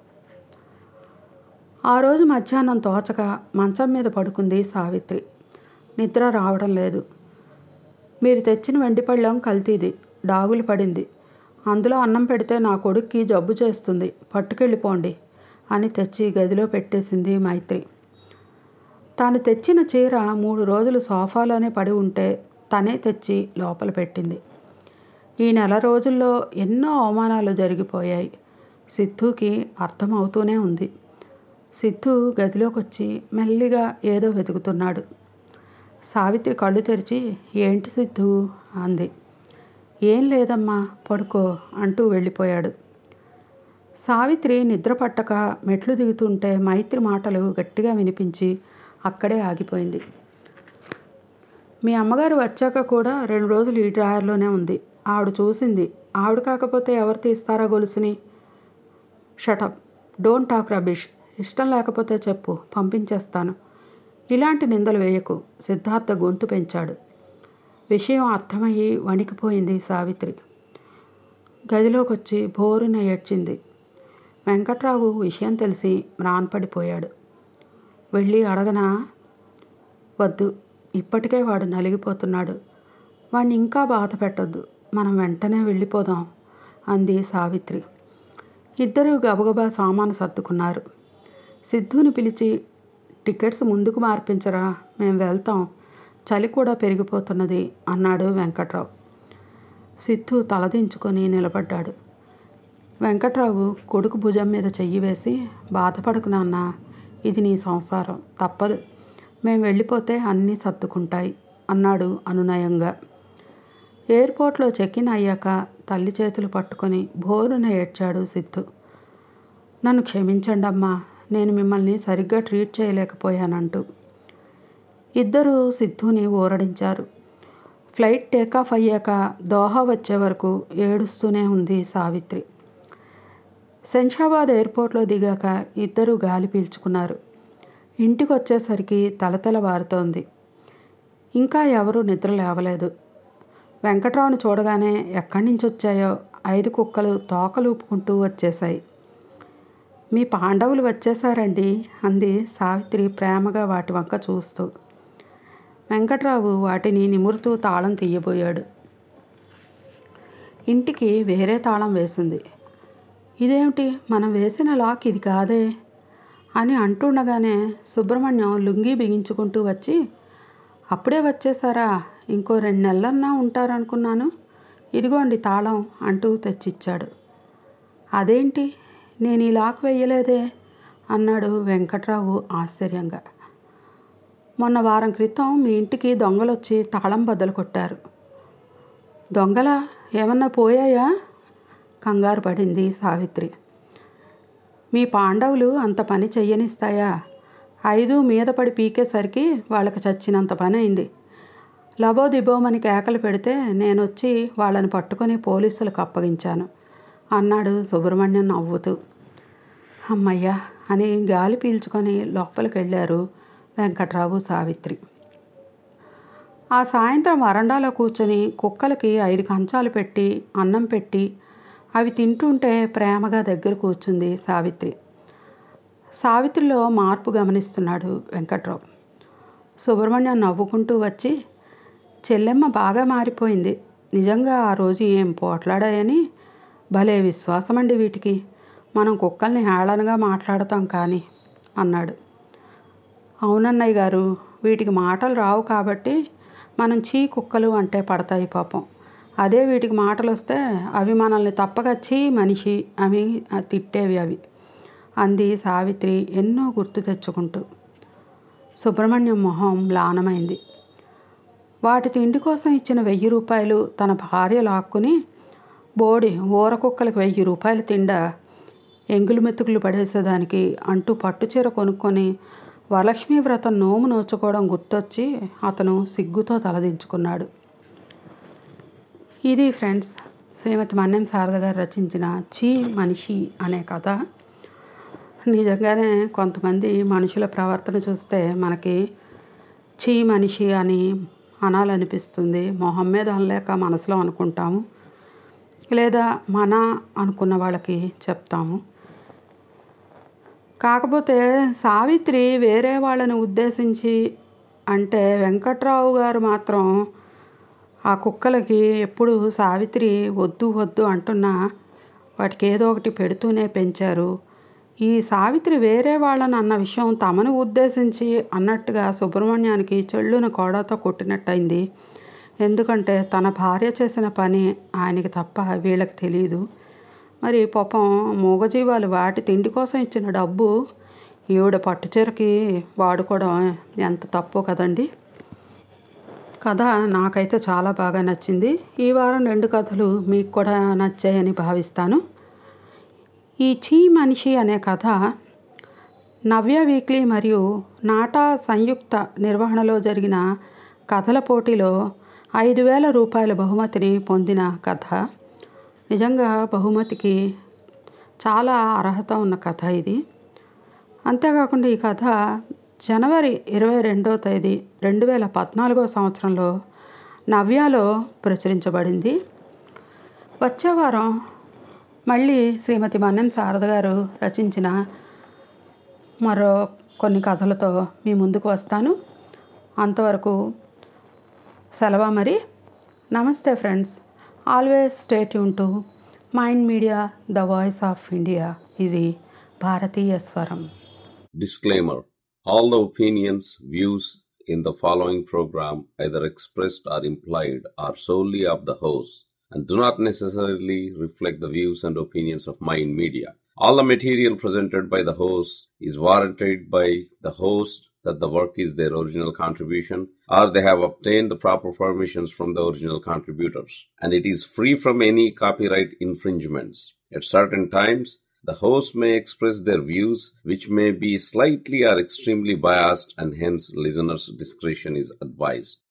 ఆ రోజు మధ్యాహ్నం తోచక మంచం మీద పడుకుంది సావిత్రి. నిద్ర రావడం లేదు. మీరు తెచ్చిన వెండిపళ్ళెం కల్తీది, డాగులు పడింది. అందులో అన్నం పెడితే నా కొడుక్కి జబ్బు చేస్తుంది, పట్టుకెళ్ళిపోండి అని తెచ్చి గదిలో పెట్టేసింది మైత్రి. తాను తెచ్చిన చీర మూడు రోజులు సోఫాలోనే పడి ఉంటే తనే తెచ్చి లోపల పెట్టింది. ఈ నెల రోజుల్లో ఎన్నో అవమానాలు జరిగిపోయాయి. సిద్ధుకి అర్థమవుతూనే ఉంది. సిద్ధు గదిలోకి వచ్చి మెల్లిగా ఏదో వెతుకుతున్నాడు. సావిత్రి కళ్ళు తెరిచి, ఏంటి సిద్ధు అంది. ఏం లేదమ్మా, పడుకో అంటూ వెళ్ళిపోయాడు. సావిత్రి నిద్ర పట్టక మెట్లు దిగుతుంటే మైత్రి మాటలు గట్టిగా వినిపించి అక్కడే ఆగిపోయింది. మీ అమ్మగారు వచ్చాక కూడా రెండు రోజులు ఈ డ్రాయర్లోనే ఉంది. ఆవిడ చూసింది. ఆవిడ కాకపోతే ఎవరు తీస్తారా గొలుసుని? Shut up, don't talk rubbish. ఇష్టం లేకపోతే చెప్పు, పంపించేస్తాను. ఇలాంటి నిందలు వేయకు, సిద్ధార్థ గొంతు పెంచాడు. విషయం అర్థమయ్యి వణికిపోయింది సావిత్రి. గదిలోకి వచ్చి బోరున ఏడ్చింది. వెంకట్రావు విషయం తెలిసి మ్రాన్పడిపోయాడు. వెళ్ళి అడగనా? వద్దు, ఇప్పటికే వాడు నలిగిపోతున్నాడు. వాడిని ఇంకా బాధ పెట్టొద్దు, మనం వెంటనే వెళ్ళిపోదాం అంది సావిత్రి. ఇద్దరూ గబగబా సామాను సర్దుకున్నారు. సిద్ధుని పిలిచి, టికెట్స్ ముందుకు మార్పించరా, మేము వెళ్తాం, చలి కూడా పెరిగిపోతున్నది అన్నాడు వెంకట్రావు. సిద్ధు తలదించుకొని నిలబడ్డాడు. వెంకట్రావు కొడుకు భుజం మీద చెయ్యి వేసి, బాధపడకు నాన్న, ఇది నీ సంసారం, తప్పదు, మేము వెళ్ళిపోతే అన్నీ సర్దుకుంటాయి అన్నాడు అనునయంగా. ఎయిర్పోర్ట్లో చెక్ఇన్ అయ్యాక తల్లి చేతులు పట్టుకొని బోరున ఏడ్చాడు సిద్ధు. నన్ను క్షమించండి అమ్మా, నేను మిమ్మల్ని సరిగ్గా ట్రీట్ చేయలేకపోయానంటూ. ఇద్దరూ సిద్ధుని ఊరడించారు. ఫ్లైట్ టేకాఫ్ అయ్యాక దోహా వచ్చే వరకు ఏడుస్తూనే ఉంది సావిత్రి. శంషాబాద్ ఎయిర్పోర్ట్లో దిగాక ఇద్దరూ గాలి పీల్చుకున్నారు. ఇంటికి వచ్చేసరికి తలతల వారుతోంది. ఇంకా ఎవరూ నిద్ర లేవలేదు. వెంకట్రావును చూడగానే ఎక్కడి నుంచి వచ్చాయో ఐదు కుక్కలు తోకలూపుకుంటూ వచ్చేశాయి. మీ పాండవులు వచ్చేసారండి అంది సావిత్రి ప్రేమగా వాటి వంక చూస్తూ. వెంకట్రావు వాటిని నిమురుతూ తాళం తీయబోయాడు. ఇంటికి వేరే తాళం వేసింది. ఇదేమిటి, మనం వేసిన లాక్ ఇది కాదే అని అంటుండగానే సుబ్రహ్మణ్యం లుంగీ బిగించుకుంటూ వచ్చి, అప్పుడే వచ్చేసారా, ఇంకో రెండు నెలలన్నా ఉంటారనుకున్నాను, ఇదిగోండి తాళం అంటూ తెచ్చిచ్చాడు. అదేంటి, నేను ఈ లాక్ వేయలేదే అన్నాడు వెంకట్రావు ఆశ్చర్యంగా. మొన్న వారం క్రితం మీ ఇంటికి దొంగలొచ్చి తాళం బద్దలు కొట్టారు. దొంగలా, ఏమన్నా పోయాయా కంగారు పడింది సావిత్రి. మీ పాండవులు అంత పని చెయ్యనిస్తాయా? ఐదు మీద పడి పీకేసరికి వాళ్ళకి చచ్చినంత పని అయింది. లబోదిబోమని కేకలు పెడితే నేనొచ్చి వాళ్ళని పట్టుకొని పోలీసులకు అప్పగించాను అన్నాడు సుబ్రహ్మణ్యం నవ్వుతూ. అమ్మయ్యా అని గాలి పీల్చుకొని లోపలికి వెళ్ళారు వెంకట్రావు సావిత్రి. ఆ సాయంత్రం వరండాలో కూర్చొని కుక్కలకి ఐదు కంచాలు పెట్టి అన్నం పెట్టి అవి తింటుంటే ప్రేమగా దగ్గర కూర్చుంది సావిత్రి. సావిత్రిలో మార్పు గమనిస్తున్నాడు వెంకట్రావు. సుబ్రహ్మణ్యం నవ్వుకుంటూ వచ్చి, చెల్లెమ్మ బాగా మారిపోయింది, నిజంగా ఆ రోజు ఏం పోట్లాడాయని, భలే విశ్వాసమండి వీటికి, మనం కుక్కల్ని హేళనగా మాట్లాడతాం కానీ అన్నాడు. అవునన్నయ్య గారు, వీటికి మాటలు రావు కాబట్టి మనం చీ కుక్కలు అంటే పడతాయి పాపం. అదే వీటికి మాటలు వస్తే అవి మనల్ని తప్పగా చీ మనిషి అవి తిట్టేవి అవి అంది సావిత్రి ఎన్నో గుర్తు తెచ్చుకుంటూ. సుబ్రహ్మణ్యం మొహం మ్లానమైంది. వాటి తిండి కోసం ఇచ్చిన వెయ్యి రూపాయలు తన భార్య లాక్కుని, బోడి ఊర కుక్కలకి వెయ్యి రూపాయలు తిండా, ఎంగులు మెతుకులు పడేసేదానికి అంటూ పట్టుచీర కొనుక్కొని వరలక్ష్మీ వ్రతం నోము నోచుకోవడం గుర్తొచ్చి అతను సిగ్గుతో తలదించుకున్నాడు. ఇది ఫ్రెండ్స్, శ్రీమతి మన్నెం శారద గారు రచించిన చీ మనిషి అనే కథ. నిజంగానే కొంతమంది మనుషుల ప్రవర్తన చూస్తే మనకి చీ మనిషి అని అనాలనిపిస్తుంది. మొహం మీద అనలేక మనసులో అనుకుంటాము, లేదా మన అనుకున్న వాళ్ళకి చెప్తాము. కాకపోతే సావిత్రి వేరే వాళ్ళని ఉద్దేశించి అంటే వెంకట్రావు గారు మాత్రం ఆ కుక్కలకి ఎప్పుడు సావిత్రి వద్దు వద్దు అంటున్నా వాటికి ఏదో ఒకటి పెడుతూనే పెంచారు. ఈ సావిత్రి వేరే వాళ్ళని అన్న విషయం తమను ఉద్దేశించి అన్నట్టుగా సుబ్రహ్మణ్యానికి చెళ్ళున కోడతో కొట్టినట్టయింది. ఎందుకంటే తన భార్య చేసిన పని ఆయనకి తప్ప వీళ్ళకి తెలియదు. మరి పాపం మూగజీవాలు వాటి తిండి కోసం ఇచ్చిన డబ్బు ఈవిడ పట్టుచీరకి వాడుకోవడం ఎంత తప్పు కదండి. కథ నాకైతే చాలా బాగా నచ్చింది. ఈ వారం రెండు కథలు మీకు కూడా నచ్చాయని భావిస్తాను. ఈ చీ మనిషి అనే కథ నవ్య వీక్లీ మరియు నాటా సంయుక్త నిర్వహణలో జరిగిన కథల పోటీలో ఐదు వేల రూపాయల బహుమతిని పొందిన కథ. నిజంగా బహుమతికి చాలా అర్హత ఉన్న కథ ఇది. అంతేకాకుండా ఈ కథ జనవరి ఇరవై రెండో తేదీ రెండు వేల పద్నాలుగో సంవత్సరంలో నవ్యాలో ప్రచురించబడింది. వచ్చే వారం మళ్ళీ శ్రీమతి మన్నెం శారద గారు రచించిన మరో కొన్ని కథలతో మీ ముందుకు వస్తాను. అంతవరకు సెలవు మరి. నమస్తే friends. Always stay tune to mind media, the voice of India. ఇది భారతీయ స్వరం. Disclaimer. All the opinions, views in the following program, either expressed or implied, are solely of the host and do not necessarily reflect the views and opinions of Mind Media. All the material presented by the host is warranted by the host that the work is their original contribution or they have obtained the proper permissions from the original contributors, and it is free from any copyright infringements. At certain times, the host may express their views, which may be slightly or extremely biased, and hence listeners' discretion is advised.